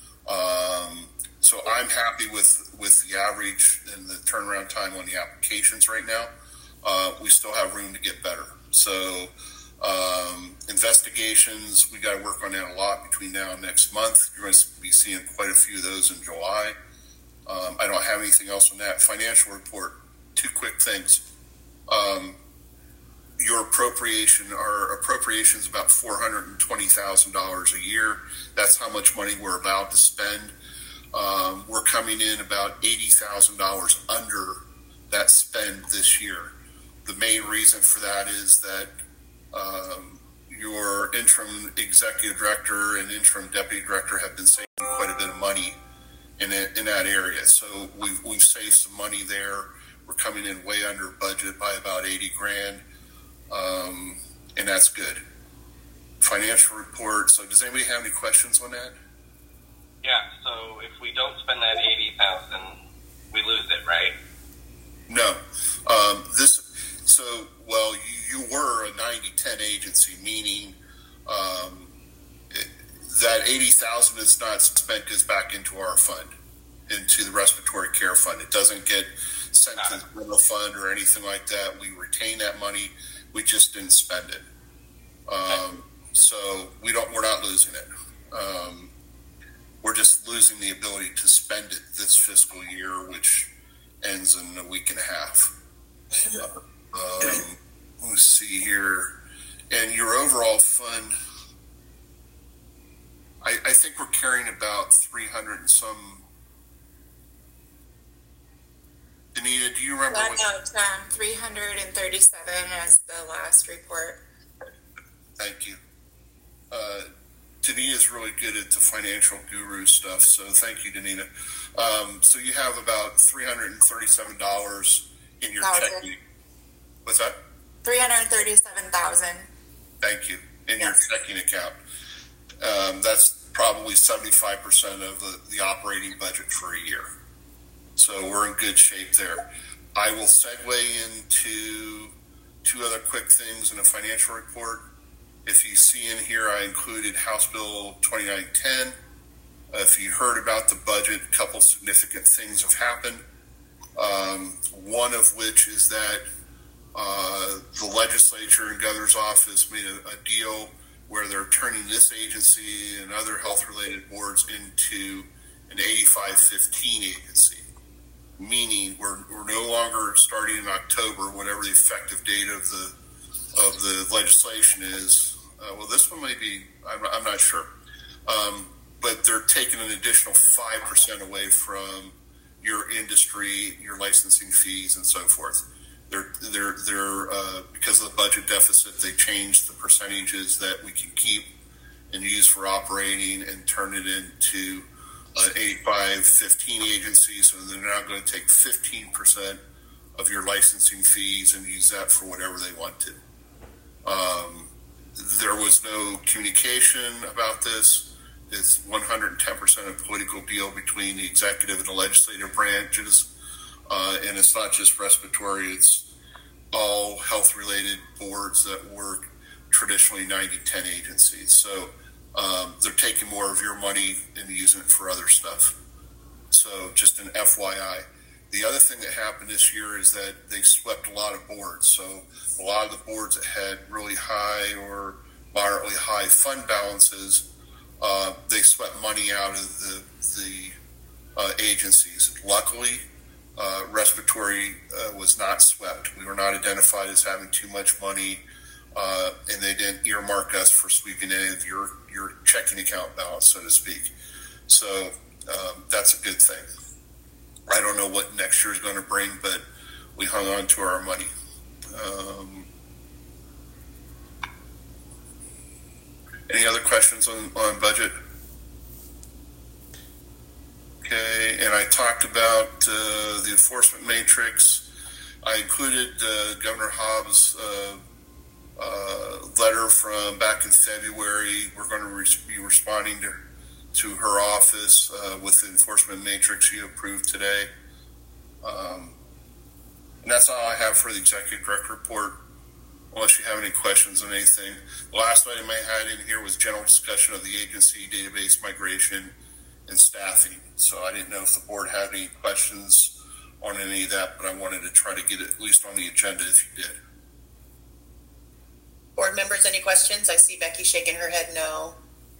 So I'm happy with the average and the turnaround time on the applications right now. We still have room to get better. So investigations, we got to work on that a lot between now and next month. You're going to be seeing quite a few of those in July. I don't have anything else on that. Financial report, 2 quick things. Our appropriation is about $420,000 a year. That's how much money we're allowed to spend. We're coming in about $80,000 under that spend this year. The main reason for that is that your interim executive director and interim deputy director have been saving quite a bit of money in that area. So we've saved some money there. We're coming in way under budget by about $80,000, and that's good. Financial report. So does anybody have any questions on that? Yeah. So if we don't spend that $80,000, we lose it, right? No. You were a 90-10 agency, meaning that $80,000 that's not spent goes back into our fund, into the respiratory care fund. It doesn't get sent to the general fund or anything like that. We retain that money. We just didn't spend it. So we're not losing it. We're just losing the ability to spend it this fiscal year, which ends in a week and a half. Let's see here. And your overall fund, I think we're carrying about 300 and some. Danita, do you remember? 337 as the last report. Thank you. Danita's really good at the financial guru stuff, so thank you, Danita. So you have about $337 in your checking. What's that? 337,000. Thank you. In your checking account. That's probably 75% of the operating budget for a year. So we're in good shape there. I will segue into 2 other quick things in a financial report. If you see in here, I included House Bill 2910. If you heard about the budget, a couple significant things have happened. One of which is that the legislature and governor's office made a deal where they're turning this agency and other health-related boards into an 85-15 agency, meaning we're no longer starting in October, whatever the effective date of the legislation is. Well, this one may be, I'm not sure, but they're taking an additional 5% away from your industry, your licensing fees, and so forth. They're because of the budget deficit, they changed the percentages that we can keep and use for operating and turn it into an 85-15 agency. So they're now going to take 15% of your licensing fees and use that for whatever they want to. There was no communication about this. It's 110% a political deal between the executive and the legislative branches. And it's not just respiratory, it's all health-related boards that were traditionally 90-10 agencies. So they're taking more of your money and using it for other stuff. So just an FYI. The other thing that happened this year is that they swept a lot of boards. So a lot of the boards that had really high or moderately high fund balances, they swept money out of the agencies. Luckily, respiratory was not swept. We were not identified as having too much money, and they didn't earmark us for sweeping any of your checking account balance, so to speak. So that's a good thing. I don't know what next year is going to bring, but we hung on to our money. Any other questions on budget? Okay, and I talked about the enforcement matrix. I included Governor Hobbs' letter from back in February. We're going to be responding to her office with the enforcement matrix she approved today. And that's all I have for the executive director report, unless you have any questions on anything. The last item I had in here was general discussion of the agency database migration and staffing. So I didn't know if the board had any questions on any of that, but I wanted to try to get it at least on the agenda if you did. Board members, any questions? I see Becky shaking her head no.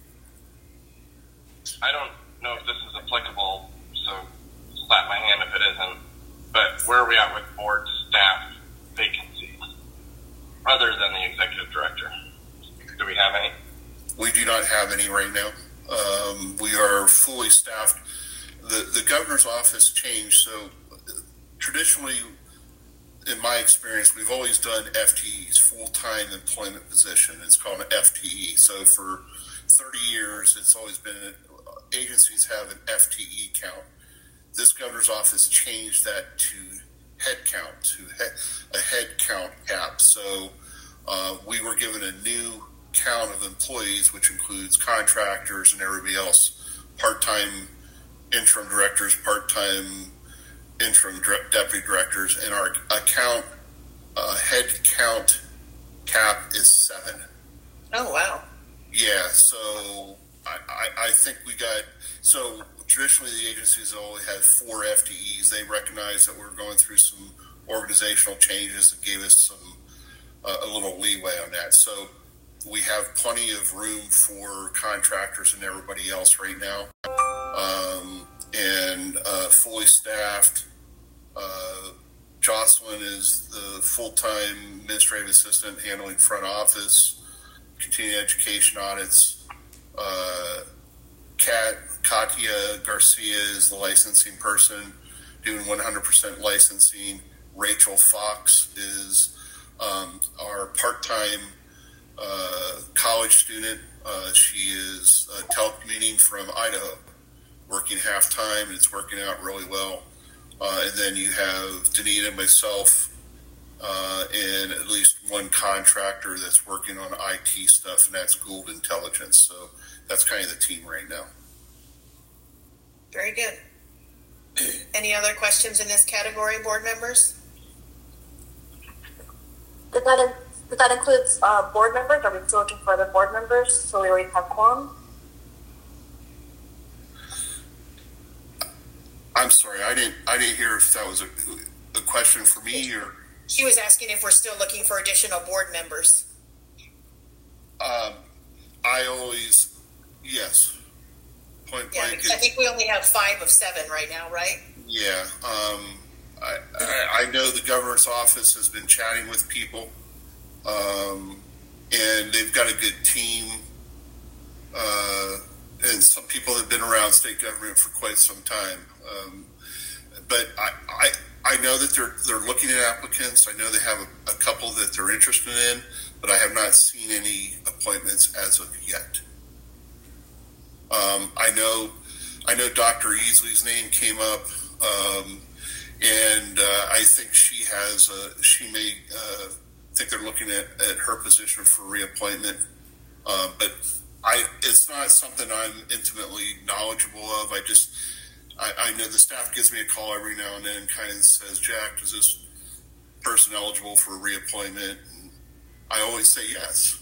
I don't know if this is applicable, so slap my hand if it isn't, but where are we at with board staff vacancies other than the executive director? Do we have any? We do not have any right now. We are fully staffed. The governor's office changed, so traditionally, in my experience, we've always done FTEs, full-time employment position. It's called an FTE. So for 30 years, it's always been, agencies have an FTE count. This governor's office changed that to head count, to a head count cap. So we were given a new count of employees, which includes contractors and everybody else, part-time interim directors, part-time interim deputy directors, and our account head count cap is 7. Oh, wow. Yeah, so I think we got, so traditionally the agencies only had 4 FTEs. They recognized that we were going through some organizational changes that gave us some a little leeway on that. So we have plenty of room for contractors and everybody else right now, and fully staffed. Jocelyn is the full-time administrative assistant handling front office, continuing education audits. Katia Garcia is the licensing person doing 100% licensing. Rachel Fox is our part-time college student. She is telecommuting from Idaho, working half-time, and it's working out really well. And then you have Danita and myself and at least one contractor that's working on IT stuff, and that's Gould Intelligence. So that's kind of the team right now. Very good. Any other questions in this category, board members? Did that include board members? Are we still looking for other board members? So we already have quorum? I'm sorry, I didn't hear if that was a question for me or. She was asking if we're still looking for additional board members. Yes. Point Yeah, blank. I think we only have 5 of 7 right now, right? Yeah. I know the governor's office has been chatting with people, and they've got a good team, and some people have been around state government for quite some time. But I know that they're looking at applicants. I know they have a couple that they're interested in, but I have not seen any appointments as of yet. I know Dr. Easley's name came up, and I think she may think they're looking at her position for reappointment, but it's not something I'm intimately knowledgeable of. I know the staff gives me a call every now and then, kind of says, Jack, is this person eligible for a reappointment? And I always say yes.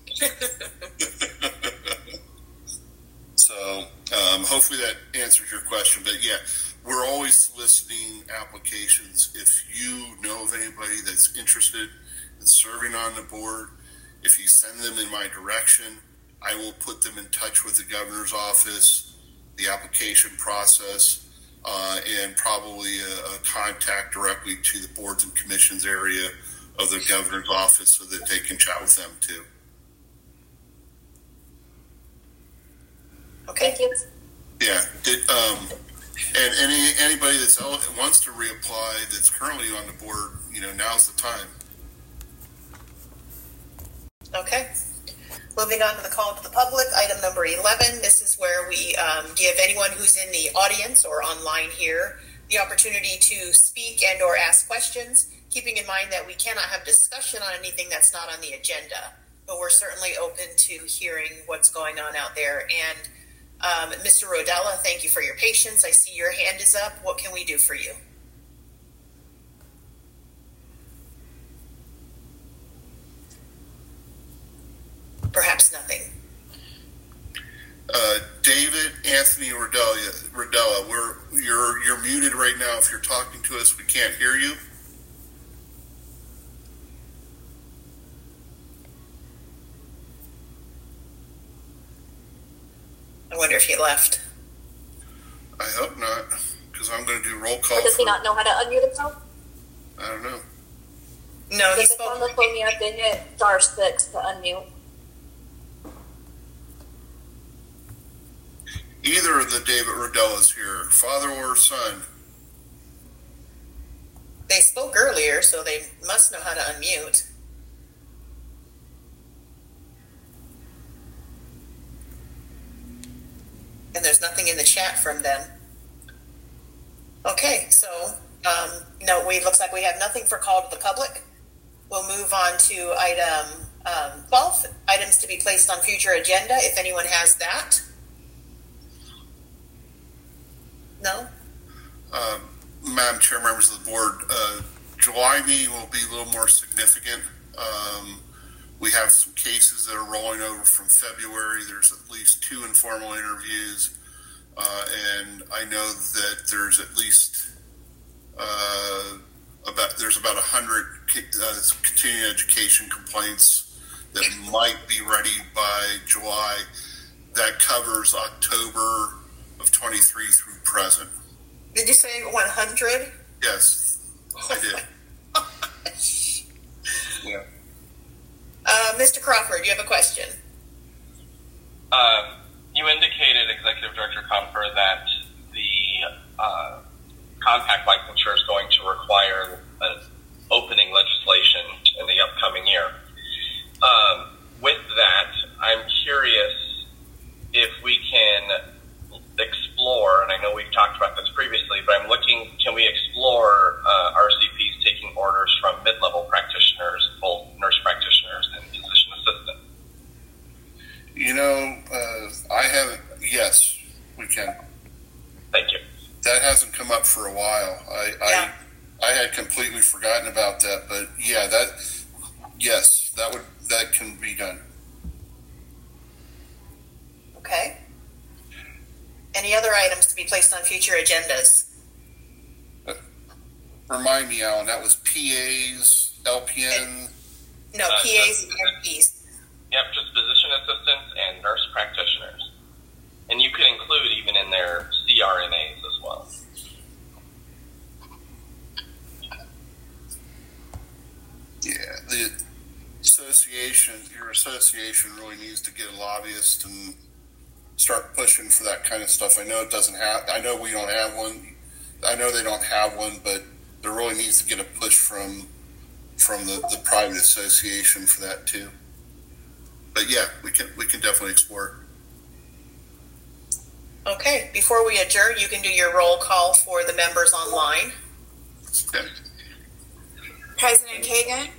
So hopefully that answers your question. But yeah, we're always soliciting applications. If you know of anybody that's interested in serving on the board, if you send them in my direction, I will put them in touch with the governor's office, the application process. and probably a contact directly to the boards and commissions area of the governor's office so that they can chat with them too. Okay. Thank you. Yeah. And anybody that wants to reapply that's currently on the board, now's the time. Okay. Moving on to the call to the public, item number 11. This is where we give anyone who's in the audience or online here the opportunity to speak and or ask questions, keeping in mind that we cannot have discussion on anything that's not on the agenda, but we're certainly open to hearing what's going on out there. And Mr. Rodella, thank you for your patience. I see your hand is up. What can we do for you? Perhaps nothing. David Anthony Rodella, you're muted right now. If you're talking to us, we can't hear you. I wonder if he left. I hope not, because I'm going to do roll call. Or does he not know how to unmute himself? I don't know. No, If it's on the phone, you have to hit *6 to unmute. Either of the David Rodellas here, father or son. They spoke earlier, so they must know how to unmute. And there's nothing in the chat from them. Okay, so no, looks like we have nothing for call to the public. We'll move on to item 12, items to be placed on future agenda, if anyone has that. No? Madam Chair, members of the board, July meeting will be a little more significant. We have some cases that are rolling over from February. There's at least 2 informal interviews, and I know that there's at least about 100 continuing education complaints that might be ready by July. That covers October of 23 through present. Did you say 100? Yes, I did. Yeah. Mr. Crawford, you have a question. You indicated, Executive Director Comfer, that the compact licensure is going to require opening legislation in the upcoming year. With that, I'm curious if we can explore, and I know we've talked about this previously, but I'm looking, can we explore RCPs taking orders from mid-level practitioners, both nurse practitioners and physician assistants? I haven't, yes, we can. Thank you. That hasn't come up for a while. I had completely forgotten about that, but yeah, that can be done. Okay. Any other items to be placed on future agendas? Remind me, Alan, that was PAs, LPN? No, PAs and NPs. Yep, just physician assistants and nurse practitioners. And you could include even in their CRNAs as well. Yeah, your association really needs to get a lobbyist and start pushing for that kind of stuff. I know we don't have one. I know they don't have one, but there really needs to get a push from the private association for that too. But yeah, we can definitely explore it. Okay, before we adjourn, you can do your roll call for the members online. Okay. President Kagan?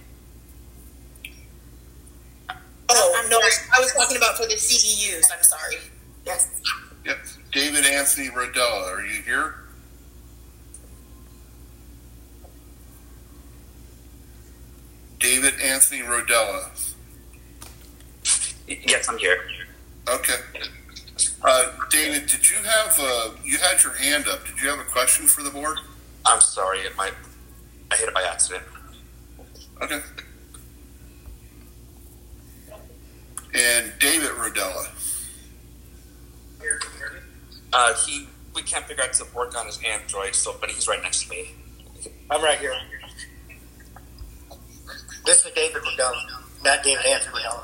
Oh, no, I was talking about for the CEUs. I'm sorry. Yes. Yep. David Anthony Rodella, are you here? David Anthony Rodella. Yes, I'm here. Okay. David, did you had your hand up. Did you have a question for the board? I'm sorry, I hit it by accident. Okay. And David Rodella. we can't figure out to work on his Android, but he's right next to me. I'm right here. This is David Rodella, not David Anthony Rodella.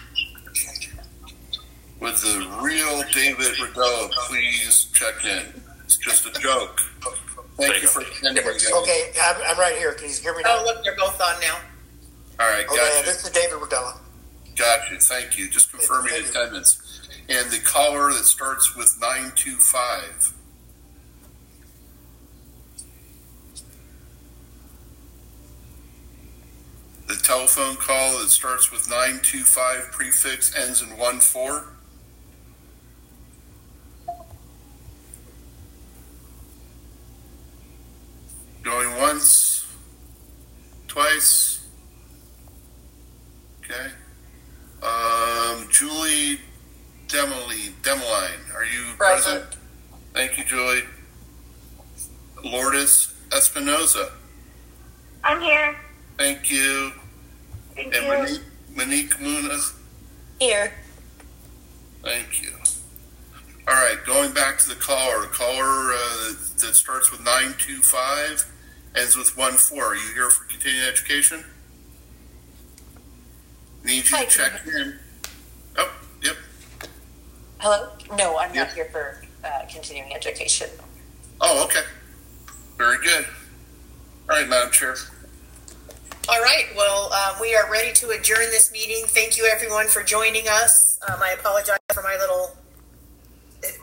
Would the real David Rodella please check in? It's just a joke. Thank you for attending. Okay, I'm right here. Can you hear me now? Oh, look, they're both on now. All right, Okay, gotcha. this is David Rodella. Gotcha. Thank you. Just confirming attendance. And the caller that starts with 925. The telephone call that starts with 925 prefix ends in 14. Going once, twice. Okay. Julie Demeline, are you present? Thank you, Julie. Lourdes Espinoza. I'm here. Thank you. Thank and you. Monique Luna. Here. Thank you. All right, going back to the caller. The caller that starts with 925 ends with 14. Are you here for continuing education? Need you to check in. Oh, yep. Hello? No, I'm not here for continuing education. Oh, okay. Very good. All right, Madam Chair. All right. Well, we are ready to adjourn this meeting. Thank you, everyone, for joining us. I apologize for my little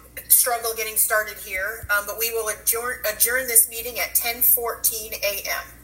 struggle getting started here, but we will adjourn this meeting at 10:14 a.m.